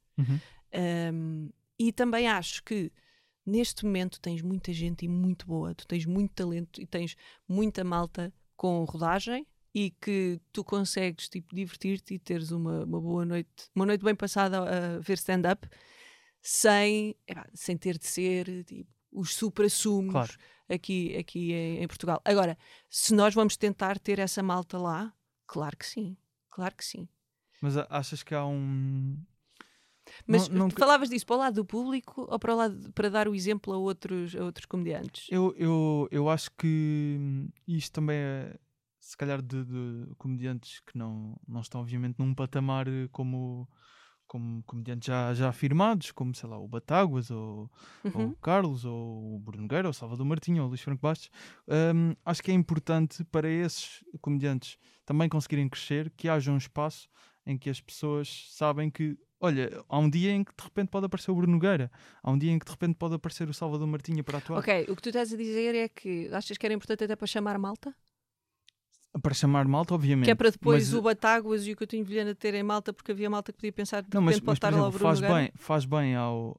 E também acho que neste momento tens muita gente e muito boa. Tu tens muito talento e tens muita malta com rodagem, e que tu consegues divertir-te e teres uma boa noite, uma noite bem passada a ver stand-up, sem ter de ser os supra-sumos, claro, aqui em Portugal. Agora, se nós vamos tentar ter essa malta lá, claro que sim. Mas achas que há um... Mas falavas disso para o lado do público ou para dar o exemplo a outros comediantes? Eu acho que isto também é, se calhar, de comediantes que não estão obviamente num patamar como comediantes já afirmados, como, sei lá, o Batáguas, ou o Carlos, ou o Bruno Nogueira, ou o Salvador Martinho, ou o Luís Franco Bastos. Acho que é importante para esses comediantes também conseguirem crescer, que haja um espaço em que as pessoas sabem que, olha, há um dia em que de repente pode aparecer o Bruno Nogueira, há um dia em que de repente pode aparecer o Salvador Martinho para atuar. Ok, o que tu estás a dizer é que achas que era importante até para chamar malta? Para chamar malta, obviamente. Que é para depois o Batáguas e o Coutinho Vilhena terem malta, porque havia malta que podia pensar de repente pode estar lá o Bruno Nogueira. Faz bem ao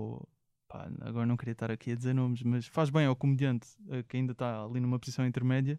agora não queria estar aqui a dizer nomes, mas faz bem ao comediante que ainda está ali numa posição intermédia,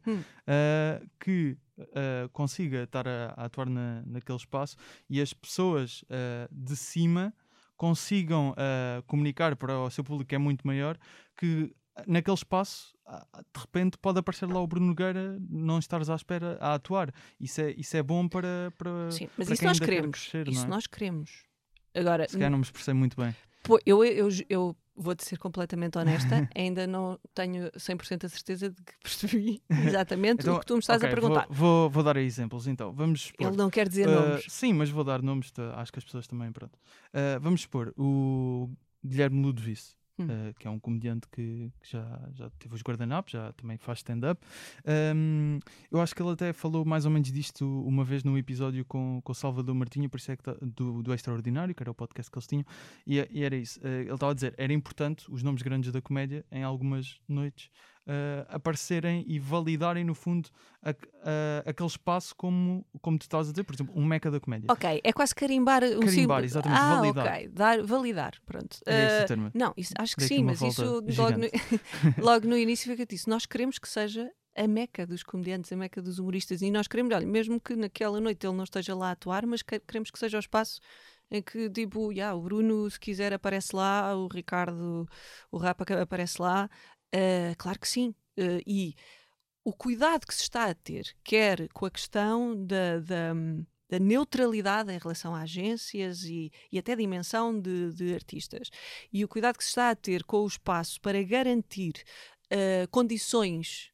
que consiga estar a atuar naquele espaço, e as pessoas de cima consigam comunicar para o seu público, que é muito maior, que naquele espaço de repente pode aparecer lá o Bruno Nogueira, não estares à espera a atuar. Isso é bom para sim, mas para isso quem nós ainda queremos. Quer crescer, Isso não é? nós queremos. Agora, se calhar não me expressei muito bem. Eu vou-te ser completamente honesta, ainda não tenho 100% a certeza de que percebi exatamente então, o que tu me estás a perguntar. Vou dar exemplos, então. Vamos supor, ele não quer dizer nomes. Sim, mas vou dar nomes, acho que as pessoas também, pronto. Vamos supor, o Guilherme Ludovice. que é um comediante que já teve os guardanapos, já também faz stand-up. Eu acho que ele até falou mais ou menos disto uma vez num episódio com o Salvador Martinho, por isso é que do Extraordinário, que era o podcast que eles tinham, e era isso. Ele estava a dizer, era importante os nomes grandes da comédia em algumas noites aparecerem e validarem no fundo aquele espaço como tu estás a dizer, por exemplo, um meca da comédia. Ok, é quase carimbar um Carimbar, exatamente, validar. Ok, validar, pronto. É esse o termo. Não, acho que Dei aqui sim, uma mas volta isso logo no início fica disso. Nós queremos que seja a meca dos comediantes, a meca dos humoristas, e nós queremos, olha, mesmo que naquela noite ele não esteja lá a atuar, mas queremos que seja o espaço em que, tipo, o Bruno, se quiser, aparece lá, o Ricardo, o Rapa aparece lá. Claro que sim. E o cuidado que se está a ter, quer com a questão da neutralidade em relação a agências e até dimensão de artistas, e o cuidado que se está a ter com o espaço para garantir condições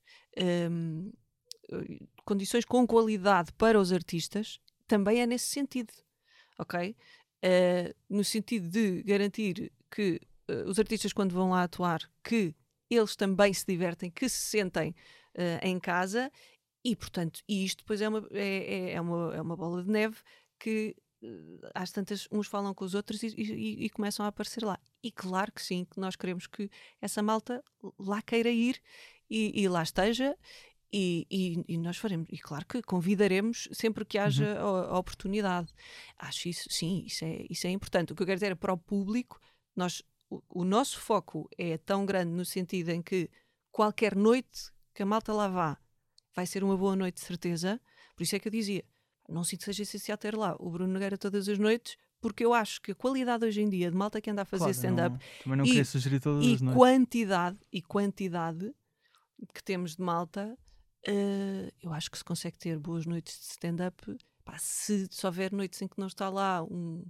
com qualidade para os artistas, também é nesse sentido, ok? No sentido de garantir que os artistas, quando vão lá atuar, que eles também se divertem, que se sentem em casa, e portanto, isto depois é uma bola de neve que às tantas uns falam com os outros e começam a aparecer lá. E claro que sim, que nós queremos que essa malta lá queira ir e lá esteja, e nós faremos, e claro que convidaremos sempre que haja a oportunidade. Acho isso, sim, isso é importante. O que eu quero dizer é, para o público, o nosso foco é tão grande no sentido em que qualquer noite que a malta lá vá vai ser uma boa noite de certeza. Por isso é que eu dizia, não sinto que seja essencial ter lá o Bruno Nogueira todas as noites, porque eu acho que a qualidade hoje em dia de malta que anda a fazer stand-up também não queria sugerir todas as noites. quantidade que temos de malta, eu acho que se consegue ter boas noites de stand-up. Se houver noites em que não está lá um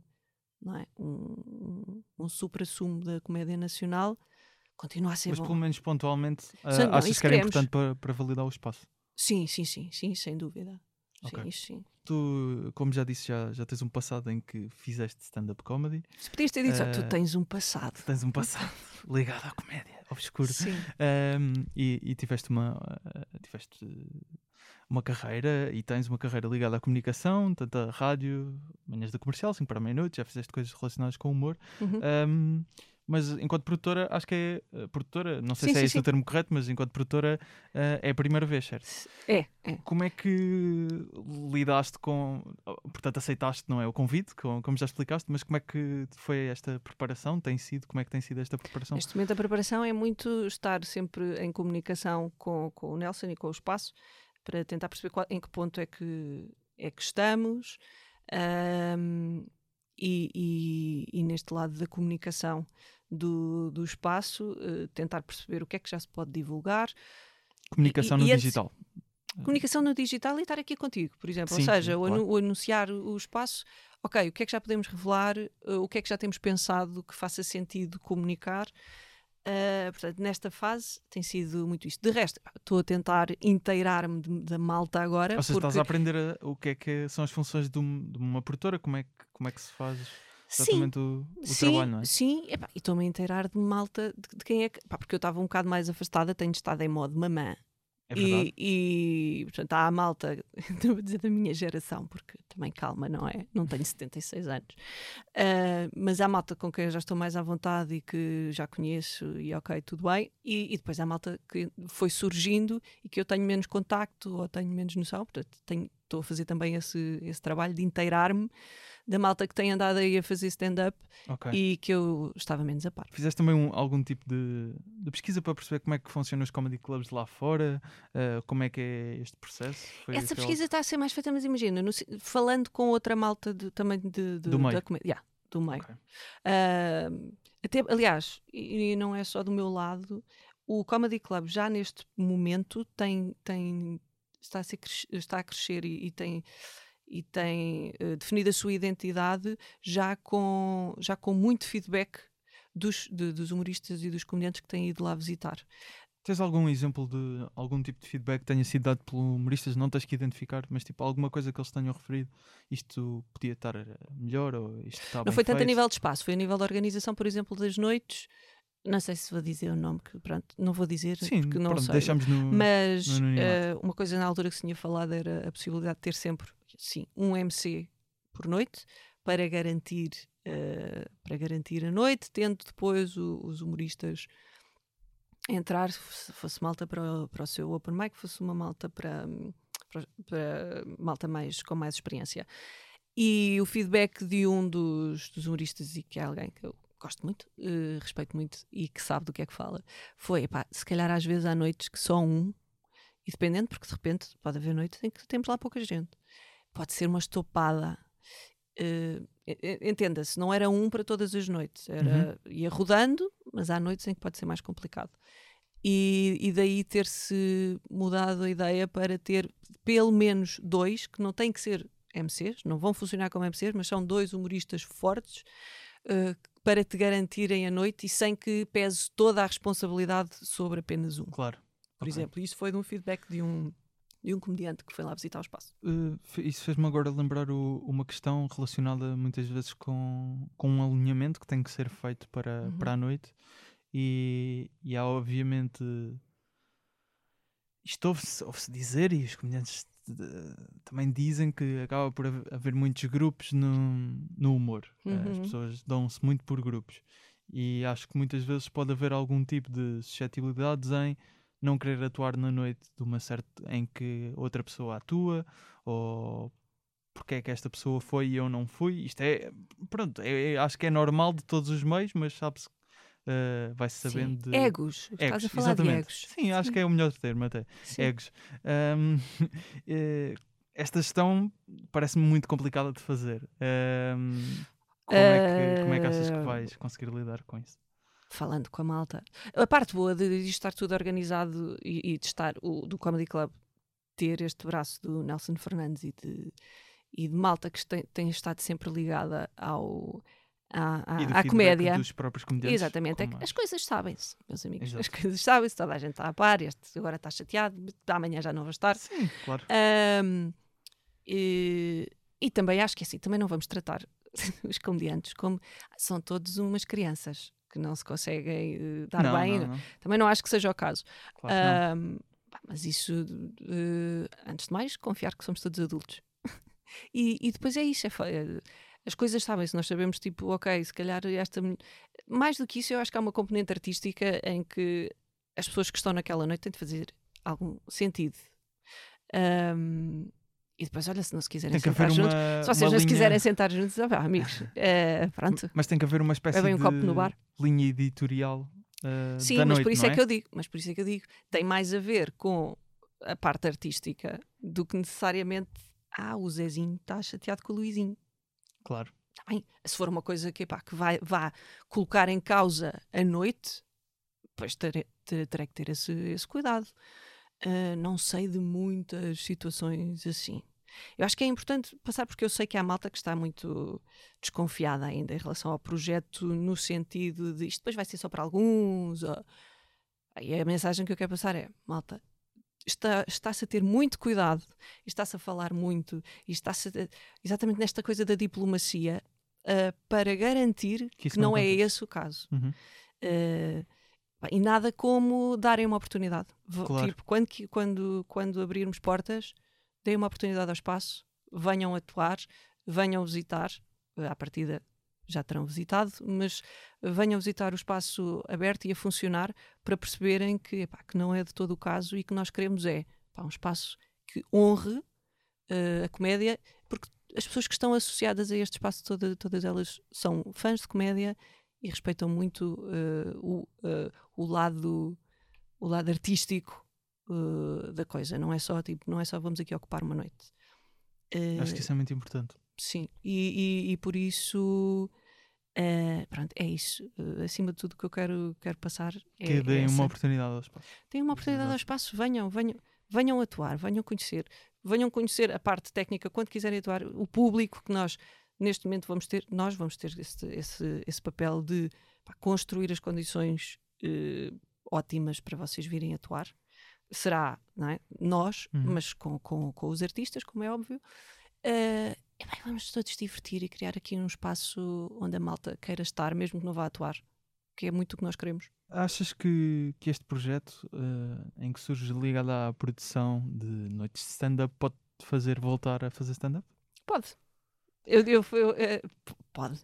supra-sumo da comédia nacional, continua a ser mas bom. pelo menos pontualmente achas que era importante para validar o espaço? Sim, sem dúvida. Okay. Sim, isso sim. Tu, como já disse, já tens um passado em que fizeste stand-up comedy. Se podias ter dito, tu tens um passado. Tu tens um passado ligado à comédia, obscuro. Sim. E tiveste uma carreira, e tens uma carreira ligada à comunicação, tanto a rádio, manhãs da comercial, 5 para a meia-noite, já fizeste coisas relacionadas com o humor. Mas enquanto produtora, acho que é produtora, não sei se é esse o termo correto, mas enquanto produtora é a primeira vez, certo? É. Como é que lidaste com, portanto aceitaste, não é, o convite, como já explicaste, mas como é que foi esta preparação? Como é que tem sido esta preparação? Neste momento a preparação é muito estar sempre em comunicação com o Nelson e com o espaço, para tentar perceber em que ponto é que estamos, e neste lado da comunicação do espaço, tentar perceber o que é que já se pode divulgar. Comunicação no digital. Comunicação no digital e estar aqui contigo, por exemplo. Sim, ou seja, claro. o anunciar o espaço, ok, o que é que já podemos revelar, o que é que já temos pensado que faça sentido comunicar. Portanto, nesta fase tem sido muito isto. De resto, estou a tentar inteirar-me da malta agora. Ou seja, estás a aprender o que é que são as funções de uma produtora, como é que se faz exatamente o trabalho, não é? Sim, e estou-me a inteirar de malta de quem é que... porque eu estava um bocado mais afastada, tenho estado em modo mamã. É verdade. E portanto, há a malta, não vou dizer da minha geração, porque também calma, não é? Não tenho 76 anos. Mas há a malta com quem eu já estou mais à vontade e que já conheço e ok, tudo bem. E depois há a malta que foi surgindo e que eu tenho menos contacto ou tenho menos noção. Portanto, estou a fazer também esse trabalho de inteirar-me da malta que tem andado aí a fazer stand-up, e que eu estava menos a par. Fizeste também algum tipo de pesquisa para perceber como é que funcionam os comedy clubs lá fora? Como é que é este processo? Essa pesquisa está a ser mais feita, mas imagina, falando com outra malta também do meio. Da comédia. Do meio. Okay. Até, aliás, e não é só do meu lado, o Comedy Club já neste momento está a crescer e tem definido a sua identidade já com muito feedback dos humoristas e dos comediantes que têm ido lá visitar. Tens algum exemplo de algum tipo de feedback que tenha sido dado pelos humoristas? Não tens que identificar, mas tipo alguma coisa que eles tenham referido, isto podia estar melhor ou isto está bem feito? Não foi tanto a nível de espaço, foi a nível da organização, por exemplo, das noites. não sei se vou dizer o nome, que pronto, não vou dizer, Sim, porque não pronto, sei. deixamos no. Mas no anonimato. uma coisa na altura que se tinha falado era a possibilidade de ter sempre, sim, um MC por noite para garantir a noite, tendo depois os humoristas entrar, se fosse malta para o seu open mic, fosse uma malta para malta com mais experiência. E o feedback de um dos humoristas, e que é alguém que eu gosto muito, respeito muito e que sabe do que é que fala, foi, pá, se calhar às vezes há noites que só um, e dependendo, porque de repente pode haver noites em que temos lá pouca gente, pode ser uma estopada. Entenda-se, não era um para todas as noites, ia rodando, mas há noites em que pode ser mais complicado. E daí ter-se mudado a ideia para ter pelo menos 2, que não têm que ser MCs, não vão funcionar como MCs, mas são 2 humoristas fortes para te garantirem a noite e sem que pese toda a responsabilidade sobre apenas um. Claro. Por exemplo, isso foi de um feedback de um comediante que foi lá visitar o espaço. Isso fez-me agora lembrar uma questão relacionada muitas vezes com um alinhamento que tem que ser feito para a noite. E há obviamente isto ouve-se dizer, e os comediantes também dizem que acaba por haver muitos grupos no humor. As pessoas dão-se muito por grupos e acho que muitas vezes pode haver algum tipo de suscetibilidades em não querer atuar na noite de uma certa em que outra pessoa atua, ou porque é que esta pessoa foi e eu não fui. Isto é, pronto, acho que é normal de todos os meios, mas sabe-se, vai-se sabendo de egos. Estás a falar exatamente. de egos. Sim, acho que é o melhor termo até. Sim. Egos. Esta gestão parece-me muito complicada de fazer. Como é que achas que vais conseguir lidar com isso? Falando com a malta, a parte boa de estar tudo organizado e de estar do Comedy Club, ter este braço do Nelson Fernandes e de malta que tem estado sempre ligada à comédia. Dos próprios comediantes. Exatamente, é que as coisas sabem-se, meus amigos. Exato. As coisas sabem-se, toda a gente está a par, este agora está chateado, amanhã já não vai estar. Sim, claro. E também acho que assim, também não vamos tratar os comediantes como são todos umas crianças que não se conseguem dar bem. Não. Também não acho que seja o caso. Claro que não. Mas isso, antes de mais, confiar que somos todos adultos. e depois é isso, as coisas sabem-se, nós sabemos, tipo, ok, se calhar mais do que isso, eu acho que há uma componente artística em que as pessoas que estão naquela noite têm de fazer algum sentido. E depois, olha, se não se quiserem sentar juntos, se vocês não se quiserem sentar juntos, amigos, pronto. Mas tem que haver uma espécie de copo no bar. Linha editorial. Sim, da mas noite, por isso não é que eu digo, tem mais a ver com a parte artística do que necessariamente o Zezinho está chateado com o Luizinho. Claro. Tá bem. Se for uma coisa que vá colocar em causa a noite, pois terei que ter esse cuidado. Não sei de muitas situações assim. Eu acho que é importante passar, porque eu sei que há malta que está muito desconfiada ainda em relação ao projeto, no sentido de isto depois vai ser só para alguns. E a mensagem que eu quero passar é: malta, está-se a ter muito cuidado, está-se a falar muito, e está-se exatamente nesta coisa da diplomacia para garantir que não é esse o caso. E nada como darem uma oportunidade. Claro. Tipo, quando abrirmos portas, deem uma oportunidade ao espaço, venham atuar, venham visitar, à partida já terão visitado, mas venham visitar o espaço aberto e a funcionar, para perceberem que não é de todo o caso, e que nós queremos um espaço que honre a comédia, porque as pessoas que estão associadas a este espaço, todas elas são fãs de comédia e respeitam muito o lado artístico da coisa. Não é só vamos aqui ocupar uma noite. Acho que isso é muito importante. Sim, e por isso pronto, é isso. Acima de tudo, o que eu quero passar é que deem uma oportunidade ao espaço. Deem uma oportunidade ao espaço, venham atuar, venham conhecer a parte técnica quando quiserem atuar, o público que nós neste momento vamos ter esse papel de construir as condições ótimas para vocês virem atuar. Será, não é? Nós, mas com os artistas, como é óbvio. Vamos todos divertir e criar aqui um espaço onde a malta queira estar, mesmo que não vá atuar. que é muito o que nós queremos. Achas que este projeto, em que surge ligado à produção de noites de stand-up, pode fazer voltar a fazer stand-up? Pode. Pode.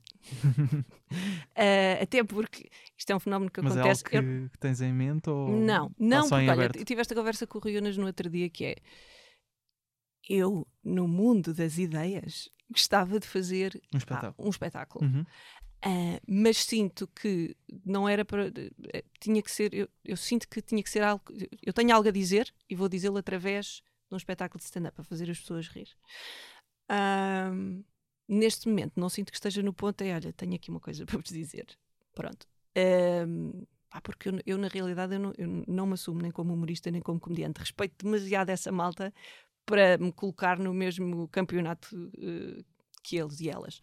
Até porque isto é um fenómeno que Mas acontece. é algo que tens em mente ou Não, está só em porque olha, aberto? eu tive esta conversa com o Rui Unas no outro dia, que é eu, no mundo das ideias, gostava de fazer Um espetáculo. um espetáculo. Uhum. Mas sinto que não era para. Tinha que ser. Eu sinto que tinha que ser algo. Eu tenho algo a dizer e vou dizê-lo através de um espetáculo de stand-up para fazer as pessoas rir. Neste momento, não sinto que esteja no ponto. Olha, tenho aqui uma coisa para vos dizer. Pronto. Porque eu na realidade, eu não me assumo nem como humorista nem como comediante. Respeito demasiado essa malta para me colocar no mesmo campeonato que eles e elas.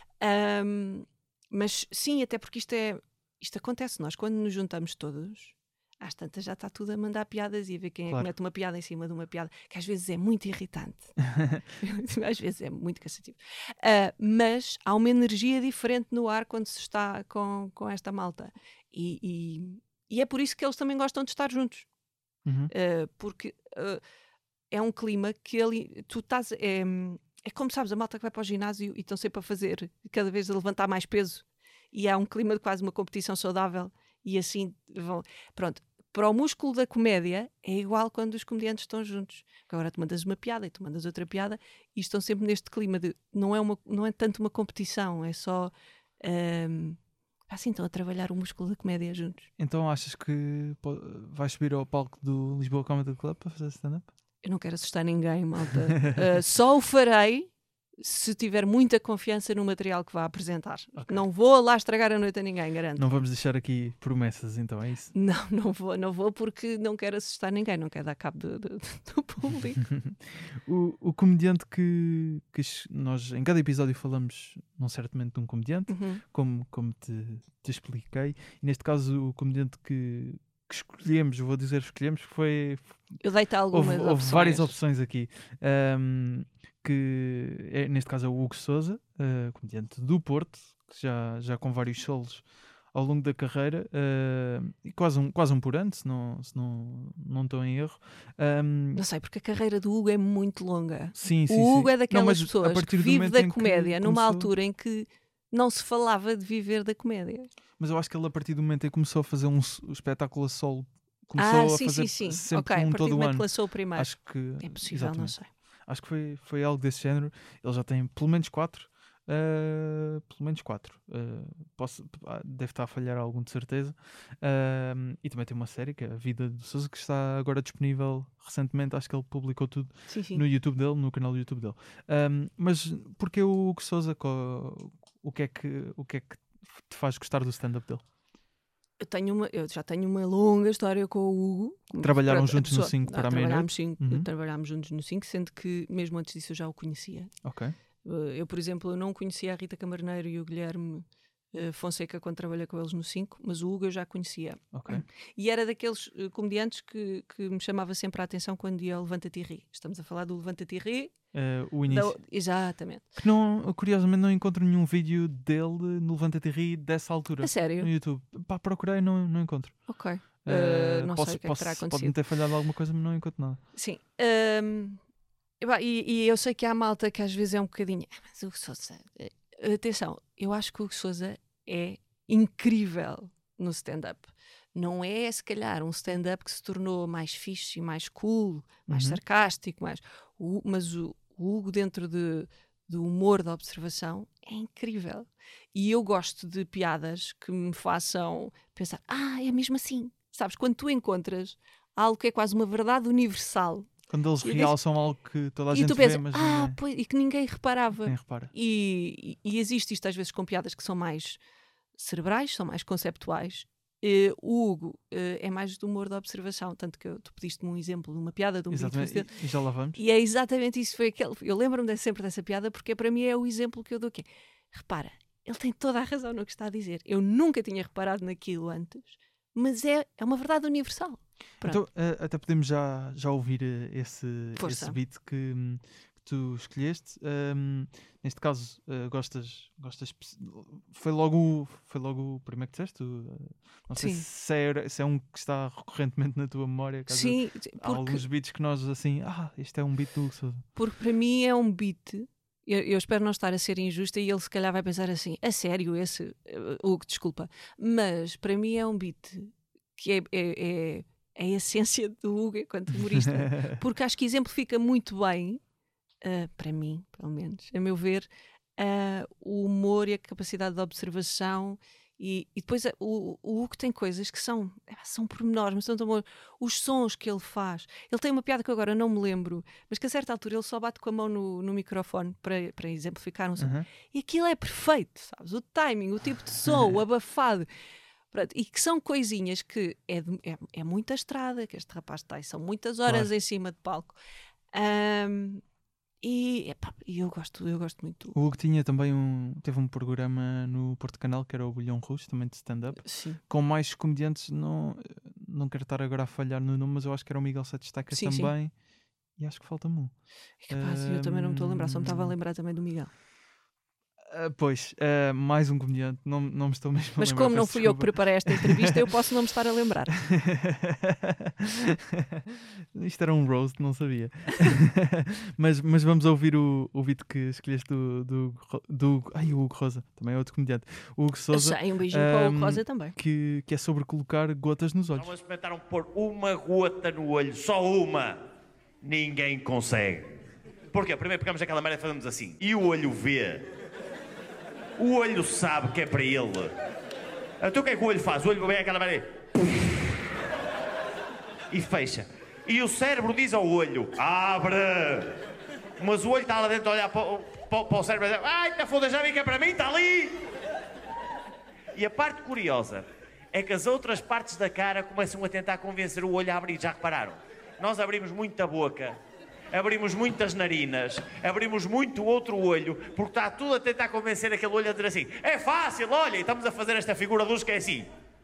Mas sim, até porque isto acontece. Nós, quando nos juntamos todos, às tantas já está tudo a mandar piadas e a ver quem é que mete uma piada em cima de uma piada, que às vezes é muito irritante. Às vezes é muito cansativo. Mas há uma energia diferente no ar quando se está com esta malta. E é por isso que eles também gostam de estar juntos. Uhum. Porque é um clima que ali tu estás. É como sabes, a malta que vai para o ginásio e estão sempre a fazer, cada vez a levantar mais peso, e há um clima de quase uma competição saudável, e assim vão. Pronto, para o músculo da comédia é igual quando os comediantes estão juntos. Porque agora tu mandas uma piada e tu mandas outra piada, e estão sempre neste clima de. Não é tanto uma competição, é só. Assim, estão a trabalhar o músculo da comédia juntos. Então achas que vais subir ao palco do Lisboa Comedy Club para fazer stand-up? Eu não quero assustar ninguém, malta. Só o farei se tiver muita confiança no material que vá apresentar. Okay. Não vou lá estragar a noite a ninguém, garanto. Não vamos deixar aqui promessas, então, é isso? Não vou porque não quero assustar ninguém, não quero dar cabo do público. O comediante que nós em cada episódio falamos, não certamente de um comediante, como te expliquei, e neste caso o comediante que escolhemos, vou dizer escolhemos, foi... Eu dei-te algumas opções. Houve várias opções aqui. Que neste caso é o Hugo Sousa, comediante do Porto, que já com vários solos ao longo da carreira, e quase um por ano, se não estou em erro. Não sei, porque a carreira do Hugo é muito longa. Sim, o Hugo é daquelas não, pessoas que vive da comédia numa altura em que não se falava de viver da comédia. Mas eu acho que ele, a partir do momento em que começou a fazer um espetáculo a solo, começou a fazer sempre todo o ano. Lançou o primeiro. Acho que é possível, exatamente. Não sei. Acho que foi algo desse género. Ele já tem pelo menos 4. Pelo menos 4. Deve estar a falhar algum, de certeza. E também tem uma série, que é A Vida do Sousa, que está agora disponível recentemente. Acho que ele publicou tudo no YouTube dele, no canal do YouTube dele. Mas porquê o Hugo Sousa? O que é que te faz gostar do stand-up dele? Eu já tenho uma longa história com o Hugo. Trabalharam juntos no 5 para a meia-noite? Trabalhámos juntos no 5, sendo que mesmo antes disso eu já o conhecia. Ok. Eu, por exemplo, não conhecia a Rita Camarneiro e o Guilherme Fonseca quando trabalhei com eles no 5, mas o Hugo eu já conhecia. Okay. E era daqueles comediantes que me chamava sempre a atenção quando ia ao Levanta-te e Ri. Estamos a falar do Levanta-te e Ri. O início. Exatamente. Que curiosamente não encontro nenhum vídeo dele no Levanta-te e Ri dessa altura. A sério? No YouTube. Procurei e não encontro. Ok. Não sei o que é que terá acontecido. Pode-me ter falhado alguma coisa, mas não encontro nada. Sim. E eu sei que há malta que às vezes é um bocadinho... Mas o Hugo Sousa... Atenção, eu acho que o Hugo Sousa é incrível no stand-up. Não é, se calhar, um stand-up que se tornou mais fixe, mais cool, mais sarcástico, mas o Hugo, dentro do humor da observação, é incrível. E eu gosto de piadas que me façam pensar, é mesmo assim. Sabes, quando tu encontras algo que é quase uma verdade universal. Quando eles realçam algo que toda a gente pensas, vê, mas pois, e que ninguém reparava. Ninguém repara. E existe isto às vezes com piadas que são mais cerebrais, são mais conceptuais. O Hugo é mais do humor da observação, tanto que tu pediste-me um exemplo de uma piada de um vídeo. E já lá vamos. E é exatamente isso. Eu lembro-me sempre dessa piada porque para mim é o exemplo que eu dou aqui. Repara, ele tem toda a razão no que está a dizer. Eu nunca tinha reparado naquilo antes, mas é uma verdade universal. Pronto. Então, até podemos já ouvir esse beat que tu tu escolheste. Neste caso, gostas. Foi logo o primeiro que disseste? Não sei Sim. se é um que está recorrentemente na tua memória. Caso Sim, há alguns beats que nós assim, este é um beat do Hugo Sousa. porque para mim é um beat. Eu espero não estar a ser injusta e ele se calhar vai pensar assim, a sério, esse Hugo, desculpa. Mas para mim é um beat que é a essência do Hugo enquanto humorista. Porque acho que exemplifica muito bem, para mim, pelo menos, a meu ver, o humor e a capacidade de observação. E depois o Hugo tem coisas que são pormenores, mas são tão bons. Os sons que ele faz. Ele tem uma piada que agora não me lembro, mas que a certa altura ele só bate com a mão no microfone para exemplificar um som. E aquilo é perfeito, sabes? O timing, o tipo de som, o abafado. Pronto, e que são coisinhas que é muita estrada, que este rapaz está, são muitas horas em cima de palco. E eu gosto muito. O Hugo tinha também teve um programa no Porto Canal que era o Bolhão Rouge, também de stand-up. Sim. Com mais comediantes, não quero estar agora a falhar no nome, mas eu acho que era o Miguel Sete Estacas também. Sim. E acho que falta-me um. É capaz, eu também não me estou a lembrar, só me estava a lembrar também do Miguel. Pois, mais um comediante, não me estou mesmo a lembrar. Mas como não fui eu que preparei esta entrevista, eu posso não me estar a lembrar. Isto era um roast, não sabia. mas vamos ouvir o beat que escolheste do Hugo Rosa, também é outro comediante. O Hugo Sousa. Um beijinho para o Hugo Rosa também. Que é sobre colocar gotas nos olhos. Vamos experimentar pôr uma gota no olho, só uma. Ninguém consegue. Porquê? Primeiro pegamos aquela merda e fazemos assim. E o olho vê. O olho sabe que é para ele. Então o que é que o olho faz? O olho vem aquela merda e fecha. E o cérebro diz ao olho, abre. Mas o olho está lá dentro a olhar para o cérebro e diz, ai, tá foda, já vi que é para mim, está ali. E a parte curiosa é que as outras partes da cara começam a tentar convencer o olho a abrir. Já repararam? Nós abrimos muito a boca, abrimos muitas narinas, abrimos muito o outro olho, porque está tudo a tentar convencer aquele olho a dizer assim, é fácil, olha, e estamos a fazer esta figura de luz que é assim.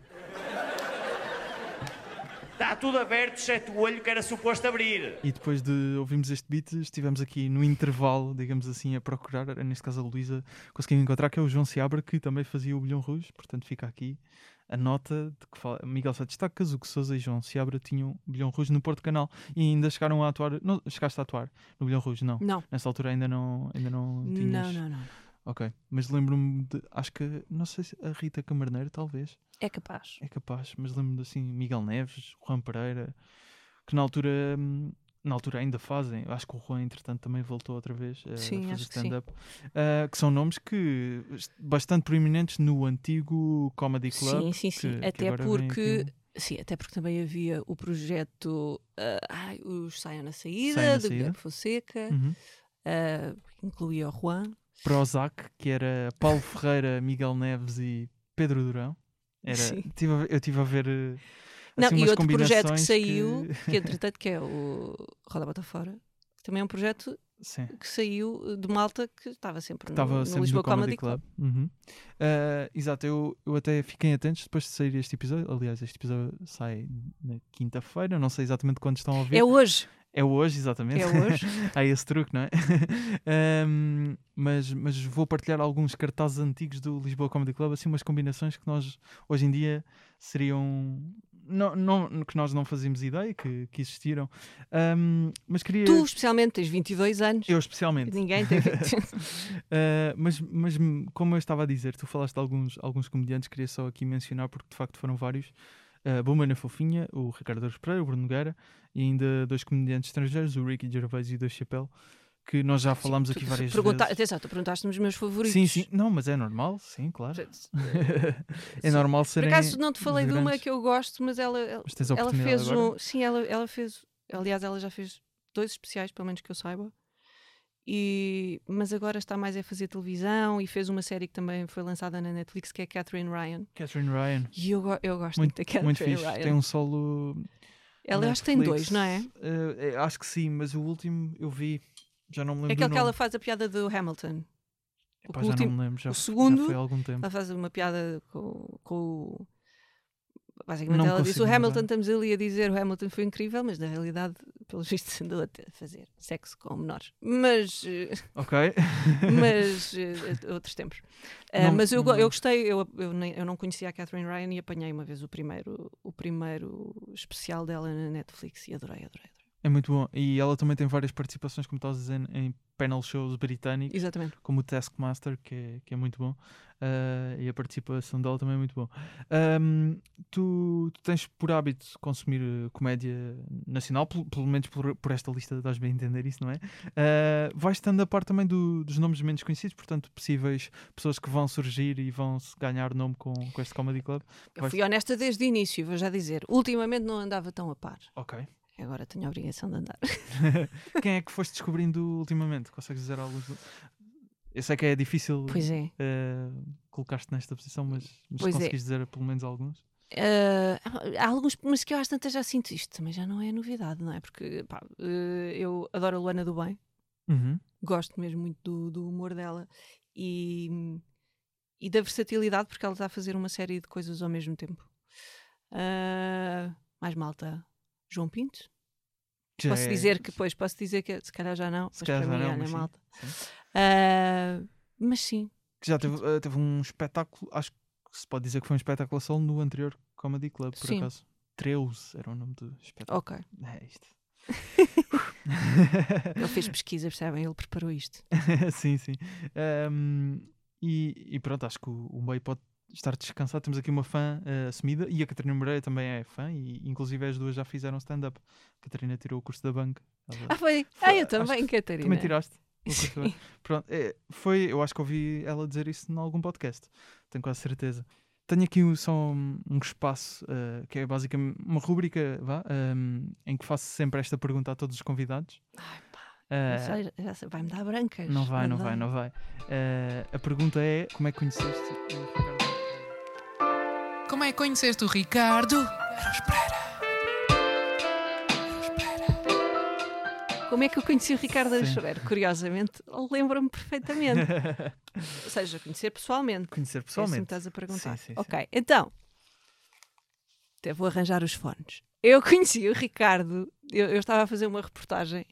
Está tudo aberto, exceto o olho que era suposto abrir. E depois de ouvirmos este beat, estivemos aqui no intervalo, digamos assim, a procurar, neste caso a Luísa conseguiu encontrar, que é o João Seabra, que também fazia o Bolhão Rouge, portanto fica aqui a nota de que Miguel Sá Destacas, Hugo Sousa e João Seabra tinham Bolhão Rouge no Porto Canal e ainda chegaram a atuar. Não, chegaste a atuar no Bolhão Rouge? Não. Nessa altura ainda não tinhas. Não. Ok, mas lembro-me de, acho que, não sei se a Rita Camarneiro, talvez. É capaz, mas lembro-me assim, Miguel Neves, Juan Pereira, que na altura ainda fazem. Eu acho que o Juan, entretanto, também voltou outra vez a fazer stand-up. Que são nomes que bastante proeminentes no antigo Comedy Club. Sim. Até porque também havia o projeto os Saiam na Saída, do Guilherme Fonseca, incluía o Juan. Prozac, que era Paulo Ferreira, Miguel Neves e Pedro Durão. Eu estive a ver assim, e umas outro projeto que combinações saiu, que entretanto, que é o Roda Bota Fora, que também é um projeto que saiu de malta que estava sempre no Lisboa Comedy Club. Exato, eu até fiquei atento depois de sair este episódio. Aliás, este episódio sai na quinta-feira, não sei exatamente quando estão a ver. É hoje, exatamente. É hoje. Há esse truque, não é? Mas vou partilhar alguns cartazes antigos do Lisboa Comedy Club, assim umas combinações que nós hoje em dia seriam... que nós não fazíamos ideia que existiram. Mas queria... Tu especialmente tens 22 anos. Eu especialmente. Ninguém tem 22 mas como eu estava a dizer, tu falaste de alguns comediantes, queria só aqui mencionar, porque de facto foram vários. Bomba na Fofinha, o Ricardo Aruz Pereira, o Bruno Nogueira, e ainda dois comediantes estrangeiros, o Ricky Gervais e o Dave Chappelle, que nós já falámos aqui várias vezes. Atenção, tu perguntaste-me os meus favoritos. Sim, não, mas é normal, sim, claro. É normal serem. Por acaso não te falei de uma que eu gosto, mas ela fez agora? Sim, ela fez. Aliás, ela já fez 2 especiais, pelo menos que eu saiba. Mas agora está mais a fazer televisão e fez uma série que também foi lançada na Netflix, que é Catherine Ryan. E eu gosto muito da Catherine muito fixe. Ryan. Tem um solo. Ela acho que tem 2, não é? Acho que sim, mas o último eu vi, já não me lembro. É aquele que ela faz a piada do Hamilton. Já não me lembro, já o segundo, já foi há algum tempo. Ela faz uma piada com basicamente Não ela disse: o consigo Hamilton, lembrar. estamos ali a dizer o Hamilton foi incrível, mas na realidade, pelos vistos, andou a fazer sexo com menores. Mas Ok. outros tempos. Não- Mas eu não- gostei, eu não conhecia a Catherine Ryan e apanhei uma vez o primeiro especial dela na Netflix e adorei. É muito bom. E ela também tem várias participações, como estás a dizer, em panel shows britânicos, Exatamente. como o Taskmaster, que é muito bom. E a participação dela também é muito bom. Tu tens por hábito consumir comédia nacional, pelo menos por esta lista dás bem a entender isso, não é? Vais estando a par também dos nomes menos conhecidos, portanto, possíveis pessoas que vão surgir e vão ganhar nome com este Comedy Club. Eu fui honesta desde o início, vou já dizer. Ultimamente não andava tão a par. Ok. Agora tenho a obrigação de andar. Quem é que foste descobrindo ultimamente? Consegues dizer alguns? Eu sei que é difícil Pois é. colocar-te nesta posição, mas Pois é. consegues dizer pelo menos alguns? Há alguns, mas que eu às tantas já sinto isto, também já não é novidade, não é? Porque pá, eu adoro a Luana do Bem, Uhum. gosto mesmo muito do humor dela e da versatilidade, porque ela está a fazer uma série de coisas ao mesmo tempo. Mais malta, João Pinto. Já Posso é- dizer que se calhar já não, se mas calhar para já mim, não, olha, mas sim, malta. sim. Mas sim, Que já teve um espetáculo, acho que se pode dizer que foi um espetáculo solo no anterior Comedy Club, por Sim. acaso. Treus era o nome do espetáculo. ok. É isto. Ele fez pesquisa, percebem? Ele preparou isto. Sim. E pronto, acho que o meio pode estar descansado. Temos aqui uma fã assumida e a Catarina Moreira também é fã e inclusive as duas já fizeram stand-up. A Catarina tirou o curso da banca. Foi? Foi- Eu também, acho Catarina. Também tiraste o curso da Sim. banca. Pronto, eu acho que ouvi ela dizer isso em algum podcast. Tenho quase certeza. Tenho aqui só um espaço que é basicamente uma rúbrica em que faço sempre esta pergunta a todos os convidados. Ai, pá, Uh, já sei, vai-me dar brancas. Não vai. Adoro. A pergunta é: como é que conheceste o Ricardo? Como é que conheceste o Ricardo? Como é que eu conheci o Ricardo Sim. Araújo? Curiosamente, lembro-me perfeitamente. Ou seja, conhecer pessoalmente. Conhecer É assim que pessoalmente. estás a perguntar. Sim. Ok, então. Até vou arranjar os fones. Eu conheci o Ricardo. Eu estava a fazer uma reportagem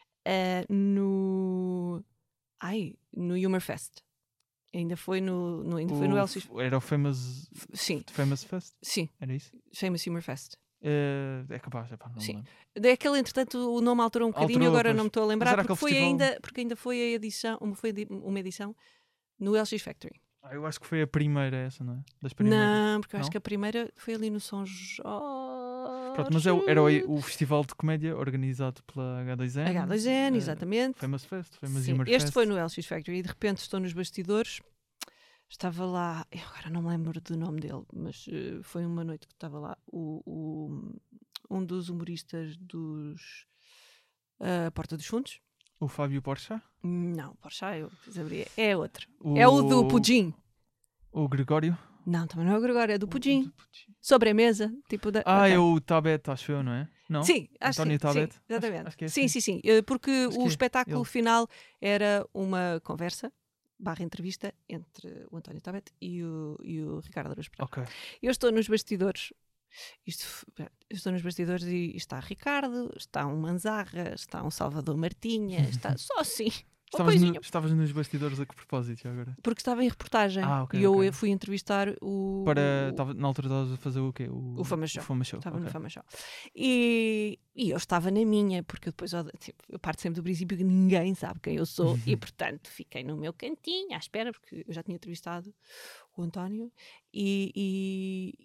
no Humor Fest. Ainda foi no LX. Era o Famous Fest? Sim, Era isso? Famous Humor Fest. É capaz, não me Sim. lembro. Daquele, entretanto, o nome alterou um bocadinho, Alterou, agora pois. não me estou a Mas lembrar, era porque aquele festival- porque ainda foi a edição, uma edição no LX Factory. Eu acho que foi a primeira essa, não é? Das primeiras. Não, porque eu Não? acho que a primeira foi ali no São Jorge. Pronto, mas era o festival de comédia organizado pela H2N. H2N, exatamente. Famous Fest, Famous Sim, Humor este Fest. foi no LX Factory e de repente estou nos bastidores. Estava lá, eu agora não me lembro do nome dele, mas foi uma noite que estava lá um dos humoristas dos Porta dos Fundos. O Fábio Porchat. Não, Porchat, eu abri. É outro. É o do Pudim. O Gregório. Não, também não é o Gregório, é do Pudim. Do Pudim. Sobremesa, tipo da. Ah, ok. é o Tabet, acho eu, não é? Não? Sim, acho António que sim, Tabet? sim, exatamente. Acho que é sim, assim. sim. Porque Acho que o é espetáculo ele. final era uma conversa / entrevista entre o António Tabet e o Ricardo Araújo Pereira. Ok. Eu estou nos bastidores. Eu estou nos bastidores e está Ricardo, está um Manzarra, está um Salvador Martinha, está só assim. Uma coisinha. Estavas nos bastidores a que propósito já agora? Porque estava em reportagem Ok, e eu ok. fui entrevistar o. Na altura estavas a fazer o quê? O Fama Show. O Fama Show. Estava ok. no Fama Show. E eu estava na minha, porque eu depois eu parto sempre do princípio que ninguém sabe quem eu sou e, portanto, fiquei no meu cantinho à espera, porque eu já tinha entrevistado o António e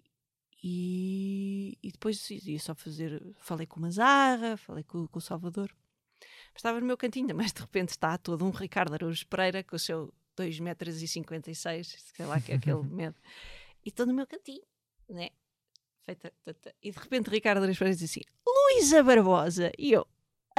depois ia só falei com o Mazarra, falei com o Salvador. Estava no meu cantinho, mas de repente está todo um Ricardo Araújo Pereira com o seu 2,56 m, sei lá que é aquele medo, e estou no meu cantinho, né? E de repente Ricardo Araújo Pereira diz assim: Luísa Barbosa! E eu,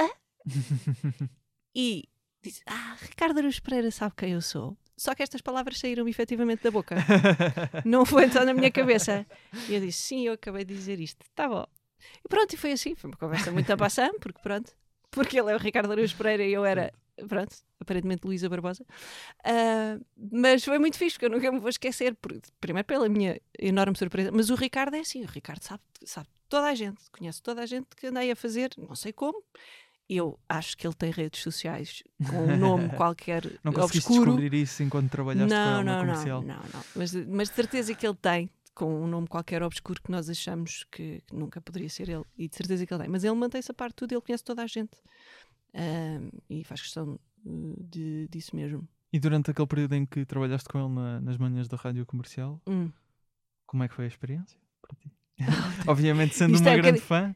e disse: Ricardo Araújo Pereira sabe quem eu sou. Só que estas palavras saíram-me efetivamente da boca. Não foi então na minha cabeça. E eu disse: sim, eu acabei de dizer isto. Tá bom. E pronto, e foi assim. Foi uma conversa muito abaçã, porque ele é o Ricardo Araújo Pereira e eu era Pronto, aparentemente Luísa Barbosa. Mas foi muito fixe, porque eu nunca me vou esquecer. Primeiro pela minha enorme surpresa. Mas o Ricardo é assim, o Ricardo sabe toda a gente, conhece toda a gente que andei a fazer, não sei como. Eu acho que ele tem redes sociais com um nome qualquer Não conseguiste obscuro. descobrir isso enquanto trabalhaste com ele na comercial? Não. Mas de certeza que ele tem, com um nome qualquer obscuro que nós achamos que nunca poderia ser ele. E de certeza que ele tem. Mas ele mantém-se a par de tudo, ele conhece toda a gente. E faz questão disso mesmo. E durante aquele período em que trabalhaste com ele nas manhãs da rádio comercial, como é que foi a experiência para ti? Obviamente sendo Isto uma é grande fã.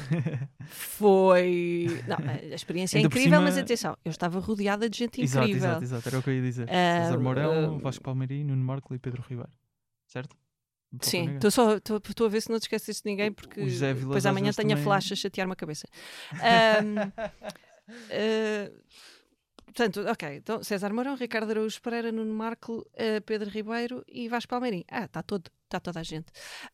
Foi... Não, a experiência é Ainda por incrível, cima- mas atenção, eu estava rodeada de gente incrível. Exato, era o que eu ia dizer. César Mourão, Vasco Palmeirinho, Nuno Marco e Pedro Ribeiro. Certo? Não falta Sim, ninguém. estou a ver se não te esqueces de ninguém, porque O José Vilas depois às amanhã vezes tenho a também- flash a chatear-me a cabeça. Portanto, ok, então César Mourão, Ricardo Araújo Pereira, Nuno Marco, Pedro Ribeiro e Vasco Palmeirinho. Está toda a gente.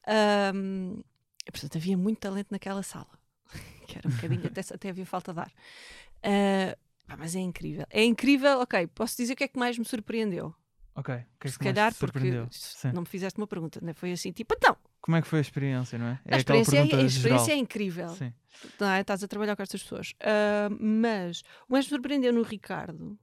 Portanto, havia muito talento naquela sala, que era um bocadinho, até havia falta de ar. Mas é incrível. É incrível, ok, posso dizer o que é que mais me surpreendeu. Ok, o que é que Se mais calhar te porque surpreendeu? Sim. não me fizeste uma pergunta, né? Foi assim, tipo, então, Como é que foi a experiência, não é? a experiência, aquela pergunta a experiência geral. é incrível. Sim. Não é? Estás a trabalhar com estas pessoas. Mas o que mais me surpreendeu no Ricardo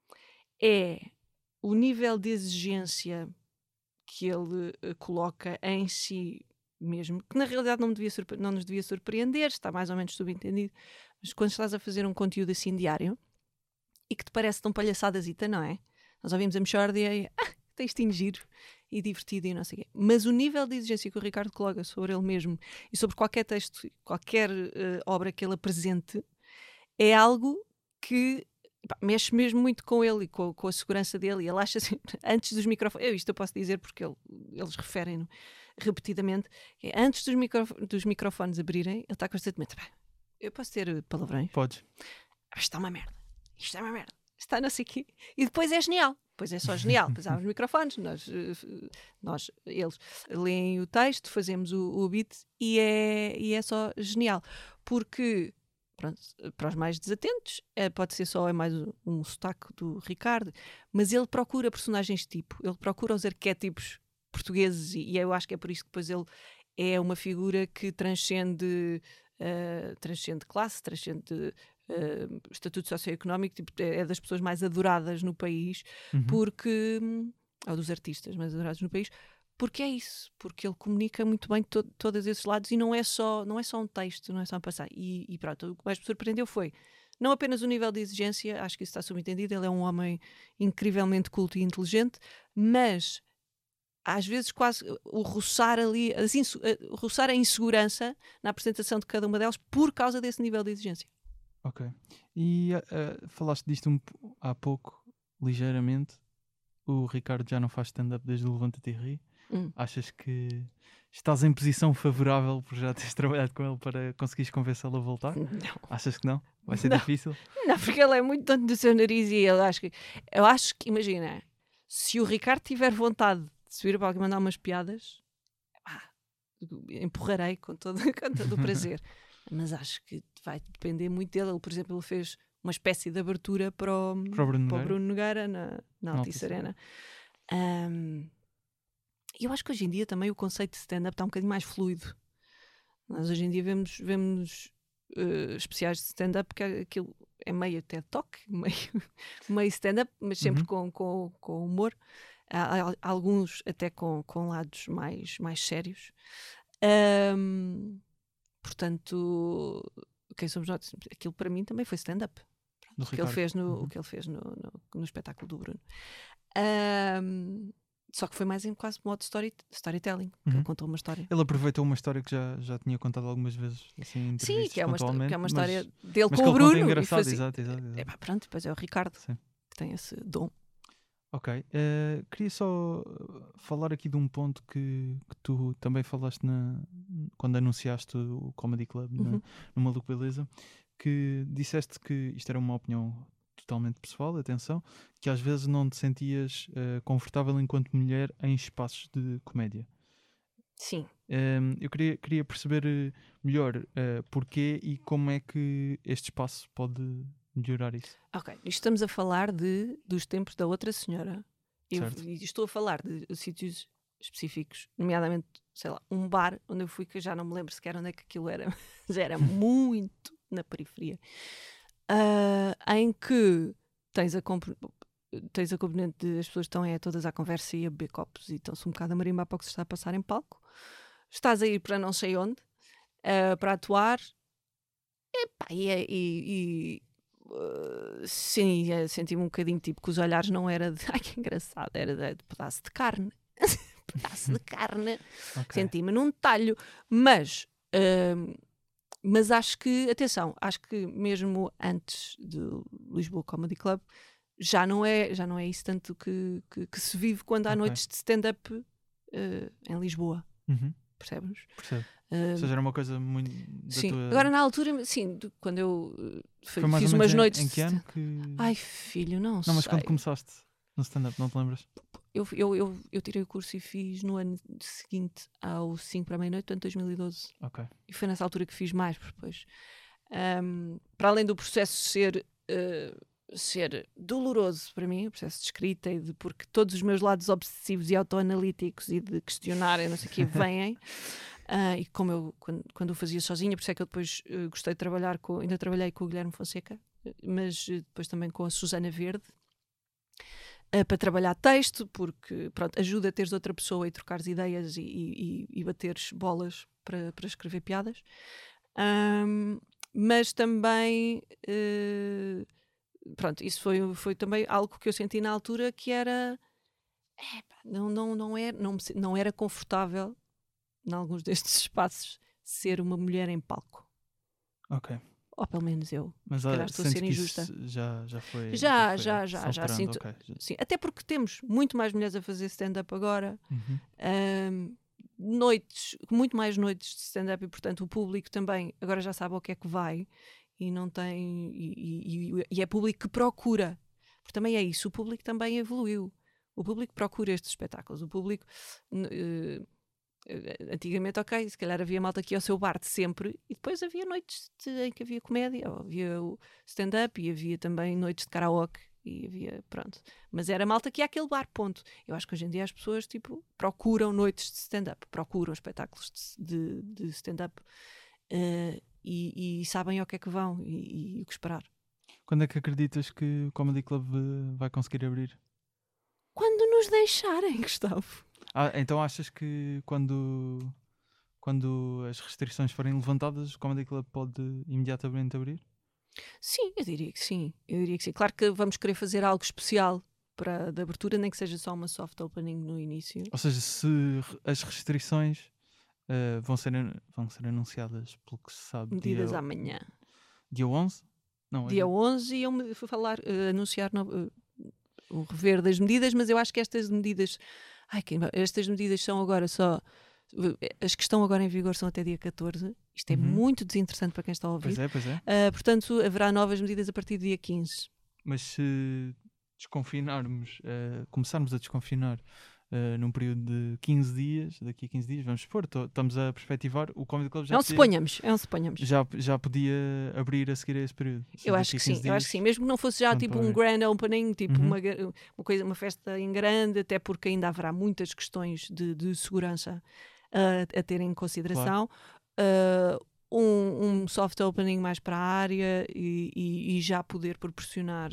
é o nível de exigência que ele coloca em si mesmo, que na realidade não nos devia surpreender, está mais ou menos subentendido, mas quando estás a fazer um conteúdo assim diário e que te parece tão palhaçadazita, não é? Nós ouvimos a Mexórdia e textinho giro e divertido e não sei o quê. Mas o nível de exigência que o Ricardo coloca sobre ele mesmo e sobre qualquer texto, qualquer obra que ele apresente, é algo que mexe mesmo muito com ele e com a segurança dele. E ele acha sempre, antes dos microfones, isto eu posso dizer porque eles referem-no repetidamente, antes dos microfones abrirem, ele está constantemente, eu posso ter palavrões? Podes. Isto é uma merda. Isto é uma merda. Está não sei o quê. E depois é genial. Depois é só genial. Depois há os microfones, eles leem o texto, fazemos o beat e é só genial. Porque, pronto, para os mais desatentos, pode ser só mais um sotaque do Ricardo, mas ele procura personagens tipo, ele procura os arquétipos portugueses e eu acho que é por isso que depois ele é uma figura que transcende classe, transcende estatuto socioeconómico, tipo, é das pessoas mais adoradas no país, porque ou dos artistas mais adorados no país, porque é isso, porque ele comunica muito bem todos esses lados e não é só um texto, não é só um passar. E pronto, o que mais me surpreendeu foi não apenas o nível de exigência, acho que isso está subentendido, ele é um homem incrivelmente culto e inteligente, mas às vezes quase o roçar ali, roçar a insegurança na apresentação de cada uma delas por causa desse nível de exigência. Ok. E falaste disto há pouco, ligeiramente. O Ricardo já não faz stand-up desde o Levanta-te e Ri. Achas que estás em posição favorável por já teres trabalhado com ele para conseguires convencê-lo a voltar? Não. Achas que não? Vai ser Não. difícil? Não, porque ele é muito dono do seu nariz e eu acho que, imagina, se o Ricardo tiver vontade de subir para alguém mandar umas piadas, empurrarei com todo o prazer. Mas acho que vai depender muito dele. Ele, por exemplo, ele fez uma espécie de abertura para o Bruno Nogueira na Altice Arena. Eu acho que hoje em dia também o conceito de stand-up está um bocadinho mais fluido. Nós hoje em dia vemos especiais de stand-up que aquilo é meio TED Talk, meio stand-up, mas sempre com humor. Há alguns até com lados mais sérios. Portanto, quem somos nós? Aquilo para mim também foi stand-up. O que ele fez no espetáculo do Bruno. Só que foi mais em quase modo storytelling, que ele contou uma história. Ele aproveitou uma história que já tinha contado algumas vezes, assim, em Sim, que é uma história mas dele mas com que o ele Bruno. conta engraçado, Assim. exato. Pronto, depois é o Ricardo, Sim. que tem esse dom. Ok. Queria só falar aqui de um ponto que tu também falaste quando anunciaste o Comedy Club no Maluco Beleza, que disseste que isto era uma opinião totalmente pessoal, atenção, que às vezes não te sentias confortável enquanto mulher em espaços de comédia. Sim. Eu queria perceber melhor porquê e como é que este espaço pode melhorar isso. Ok, estamos a falar dos tempos da outra senhora. Certo. E estou a falar de sítios específicos, nomeadamente, sei lá, um bar onde eu fui, que eu já não me lembro sequer onde é que aquilo era, mas era muito na periferia, em que tens a componente de as pessoas estão todas à conversa e a beber copos e estão-se um bocado a marimbar para o que se está a passar em palco. Estás a ir para não sei onde, para atuar, sim, senti-me um bocadinho tipo que os olhares não era de ai que engraçado, era de pedaço de carne. Pedaço de carne. Ok. Senti-me num talho, mas acho que, atenção, acho que mesmo antes do Lisboa Comedy Club já não é isso tanto que se vive quando há Ok. noites de stand-up em Lisboa, Uhum. percebes? Percebo. Ou seja, era uma coisa muito da Sim, tua... agora na altura, sim, quando eu Foi mais fiz ou menos umas noites em de que ano que... Ai filho, não Não, mas sei. quando começaste no stand-up, não te lembras? Eu tirei o curso e fiz no ano seguinte ao 5 para a meia-noite, portanto 2012. Ok. E foi nessa altura que fiz mais, porque depois, para além do processo ser doloroso para mim, o processo de escrita porque todos os meus lados obsessivos e autoanalíticos e de questionar e não sei o que vêm, e como eu, quando eu fazia sozinha, por isso é que eu depois gostei de trabalhar ainda trabalhei com o Guilherme Fonseca, mas depois também com a Susana Verde, para trabalhar texto, porque pronto, ajuda a teres outra pessoa e trocares ideias e bateres bolas para escrever piadas. Mas também pronto, isso foi também algo que eu senti na altura, que era não era confortável em alguns destes espaços ser uma mulher em palco, Ok. ou pelo menos eu. Mas Se calhar estou a sentes ser que injusta. isso já foi... Já se alterando, sinto. ok. Sim, até porque temos muito mais mulheres a fazer stand-up agora, Uhum. muito mais noites de stand-up, e portanto o público também agora já sabe ao que é que vai e não tem e é público que procura, porque também é isso, o público também evoluiu, o público procura estes espetáculos, o público antigamente, ok, se calhar havia malta aqui ao seu bar de sempre, e depois havia noites em que havia comédia, ou havia o stand-up, e havia também noites de karaoke, e havia, pronto. Mas era malta que ia àquele bar, ponto. Eu acho que hoje em dia as pessoas, tipo, procuram noites de stand-up, procuram espetáculos de stand-up, e sabem ao que é que vão, e o que esperar. Quando é que acreditas que o Comedy Club vai conseguir abrir? Quando nos deixarem, Gustavo. Então achas que quando as restrições forem levantadas, o Comedy Club pode imediatamente abrir? Sim, eu diria que sim. Claro que vamos querer fazer algo especial de abertura, nem que seja só uma soft opening no início. Ou seja, se as restrições vão ser anunciadas, pelo que se sabe, Medidas amanhã. dia 11? Não, Dia 11 iam anunciar o rever das medidas, mas eu acho que estas medidas são agora só... As que estão agora em vigor são até dia 14. Isto é muito desinteressante para quem está a ouvir. Pois é. Portanto, haverá novas medidas a partir do dia 15. Mas se desconfinarmos, começarmos a desconfinar num período de 15 dias, daqui a 15 dias, vamos supor, estamos a perspectivar, o Comedy Club já suponhamos. Já podia abrir a seguir a esse período. Eu acho que sim, mesmo que não fosse já tipo um grand opening, tipo uma festa em grande, até porque ainda haverá muitas questões de segurança a ter em consideração. Claro. Um soft opening mais para a área e já poder proporcionar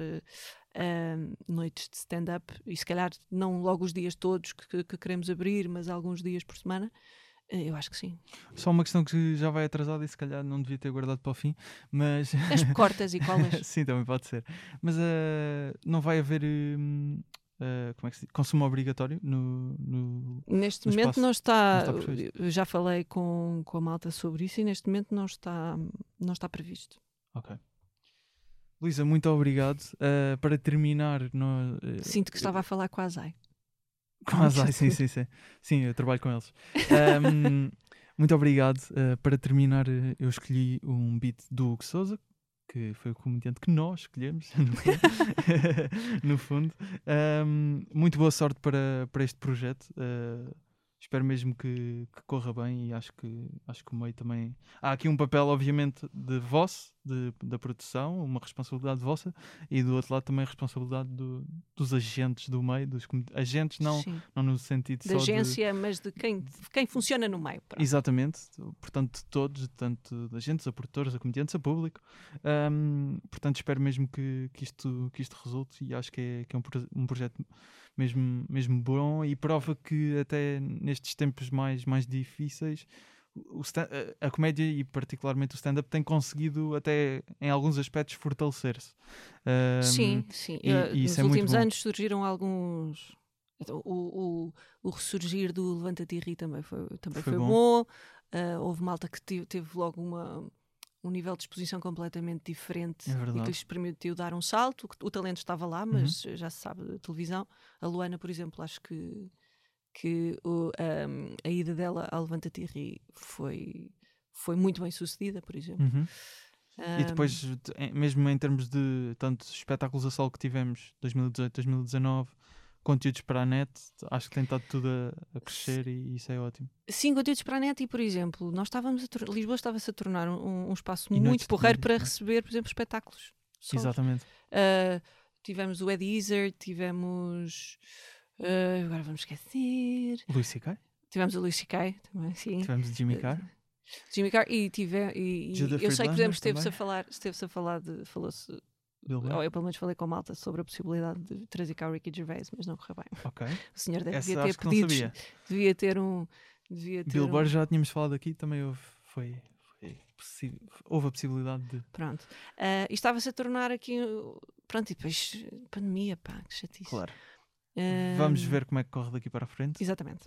noites de stand-up, e se calhar não logo os dias todos que queremos abrir, mas alguns dias por semana. Eu acho que sim. Só uma questão que já vai atrasada e se calhar não devia ter guardado para o fim, mas... As cortas e colas. Sim, também pode ser. Mas não vai haver como é que se diz? Consumo obrigatório neste no momento espaço? não está. Previsto. Já falei com a malta sobre isso e neste momento não está previsto. Ok. Luísa, muito obrigado. Para terminar... Sinto que estava a falar com a Azai. Com a Azai, sim. Sim, eu trabalho com eles. Muito obrigado. Para terminar, eu escolhi um beat do Hugo Souza, que foi o comediante que nós escolhemos, no fundo. Muito boa sorte para este projeto. Espero mesmo que corra bem, e acho que o meio também... Há aqui um papel, obviamente, de vosso, da produção, uma responsabilidade vossa, e do outro lado também a responsabilidade dos agentes do meio, dos agentes não no sentido da só agência, mas de quem funciona no meio. Pronto. Exatamente, portanto de todos, tanto de agentes, a produtores, a comediantes, a público. Portanto espero mesmo que isto resulte, e acho que é um projeto mesmo bom, e prova que até nestes tempos mais difíceis a comédia, e particularmente o stand-up, tem conseguido até em alguns aspectos fortalecer-se. Sim. E nos isso é últimos muito bom. anos surgiram alguns. Então, o ressurgir do Levanta-te e Ri também foi bom. Houve malta que teve logo um nível de exposição completamente diferente, e que lhes permitiu dar um salto. O talento estava lá, mas já se sabe, da televisão. A Luana, por exemplo, acho que a ida dela ao Levanta-te e Ri foi muito bem sucedida, por exemplo. E depois, mesmo em termos de tanto espetáculos a solo que tivemos 2018, 2019, conteúdos para a net, acho que tem estado tudo a crescer, e isso é ótimo. Sim, conteúdos para a net, e por exemplo, Lisboa estava-se a tornar um espaço muito porreiro para receber, por exemplo, espetáculos solos. Exatamente. Tivemos o Ed Izzard, tivemos... agora vamos esquecer. Luís C.K. Tivemos o Luís C.K. também, sim. Tivemos o Jimmy Carr. E eu sei que, por exemplo, esteve-se a falar falou-se, ou eu pelo menos falei com a malta sobre a possibilidade de trazer cá o Ricky Gervais, mas não correu bem. Ok. O senhor devia Essa ter acho que pedidos. não sabia. Devia ter Bill Burr já tínhamos falado aqui, também houve a possibilidade de... Pronto. E estava-se a tornar aqui... Pronto, e depois pandemia, pá, que chatice. Claro. Vamos ver como é que corre daqui para a frente. Exatamente.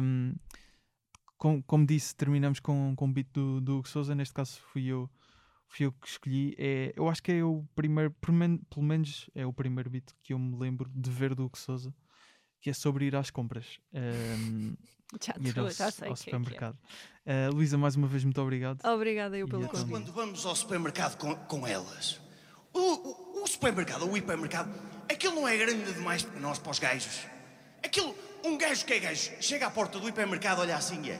Como disse, terminamos com o beat do Hugo Sousa. Neste caso fui eu que escolhi. Eu acho que é o primeiro, pelo menos é o primeiro beat que eu me lembro de ver do Hugo Sousa, que é sobre ir às compras. Já sei ao supermercado. Luísa, mais uma vez, muito obrigado. Obrigada eu pelo convite. Quando vamos ao supermercado com elas, o supermercado, o hipermercado, aquilo não é grande demais para nós, para os gajos. Aquilo, um gajo que é gajo, chega à porta do hipermercado, olha assim e é: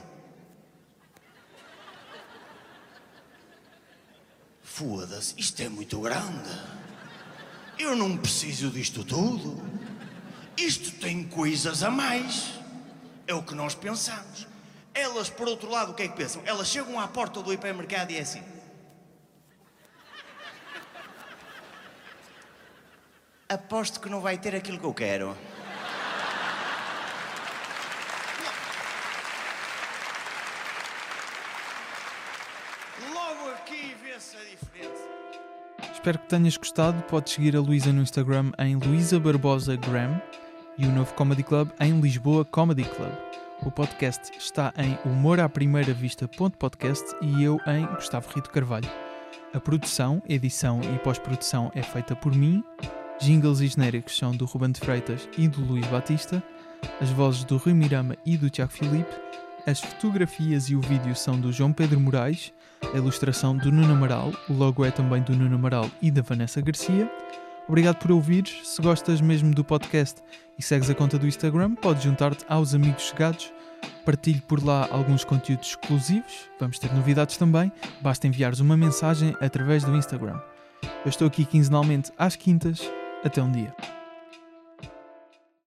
foda-se, isto é muito grande. Eu não preciso disto tudo. Isto tem coisas a mais. É o que nós pensamos. Elas, por outro lado, o que é que pensam? Elas chegam à porta do hipermercado e é assim: aposto que não vai ter aquilo que eu quero. Logo aqui vê-se a diferença. Espero que tenhas gostado. Podes seguir a Luísa no Instagram em Luísa Barbosa Graham, e o Novo Comedy Club em Lisboa Comedy Club. O podcast está em humoraprimeira-vista.podcast e eu em Gustavo Rito Carvalho. A produção, edição e pós-produção é feita por mim. Jingles e genéricos são do Ruben de Freitas e do Luís Batista. As vozes do Rui Mirama e do Tiago Filipe. As fotografias e o vídeo são do João Pedro Moraes. A ilustração do Nuno Amaral. O logo é também do Nuno Amaral e da Vanessa Garcia. Obrigado por ouvires. Se gostas mesmo do podcast e segues a conta do Instagram, podes juntar-te aos amigos chegados. Partilhe por lá alguns conteúdos exclusivos. Vamos ter novidades também. Basta enviares uma mensagem através do Instagram. Eu estou aqui quinzenalmente às quintas. Até um dia.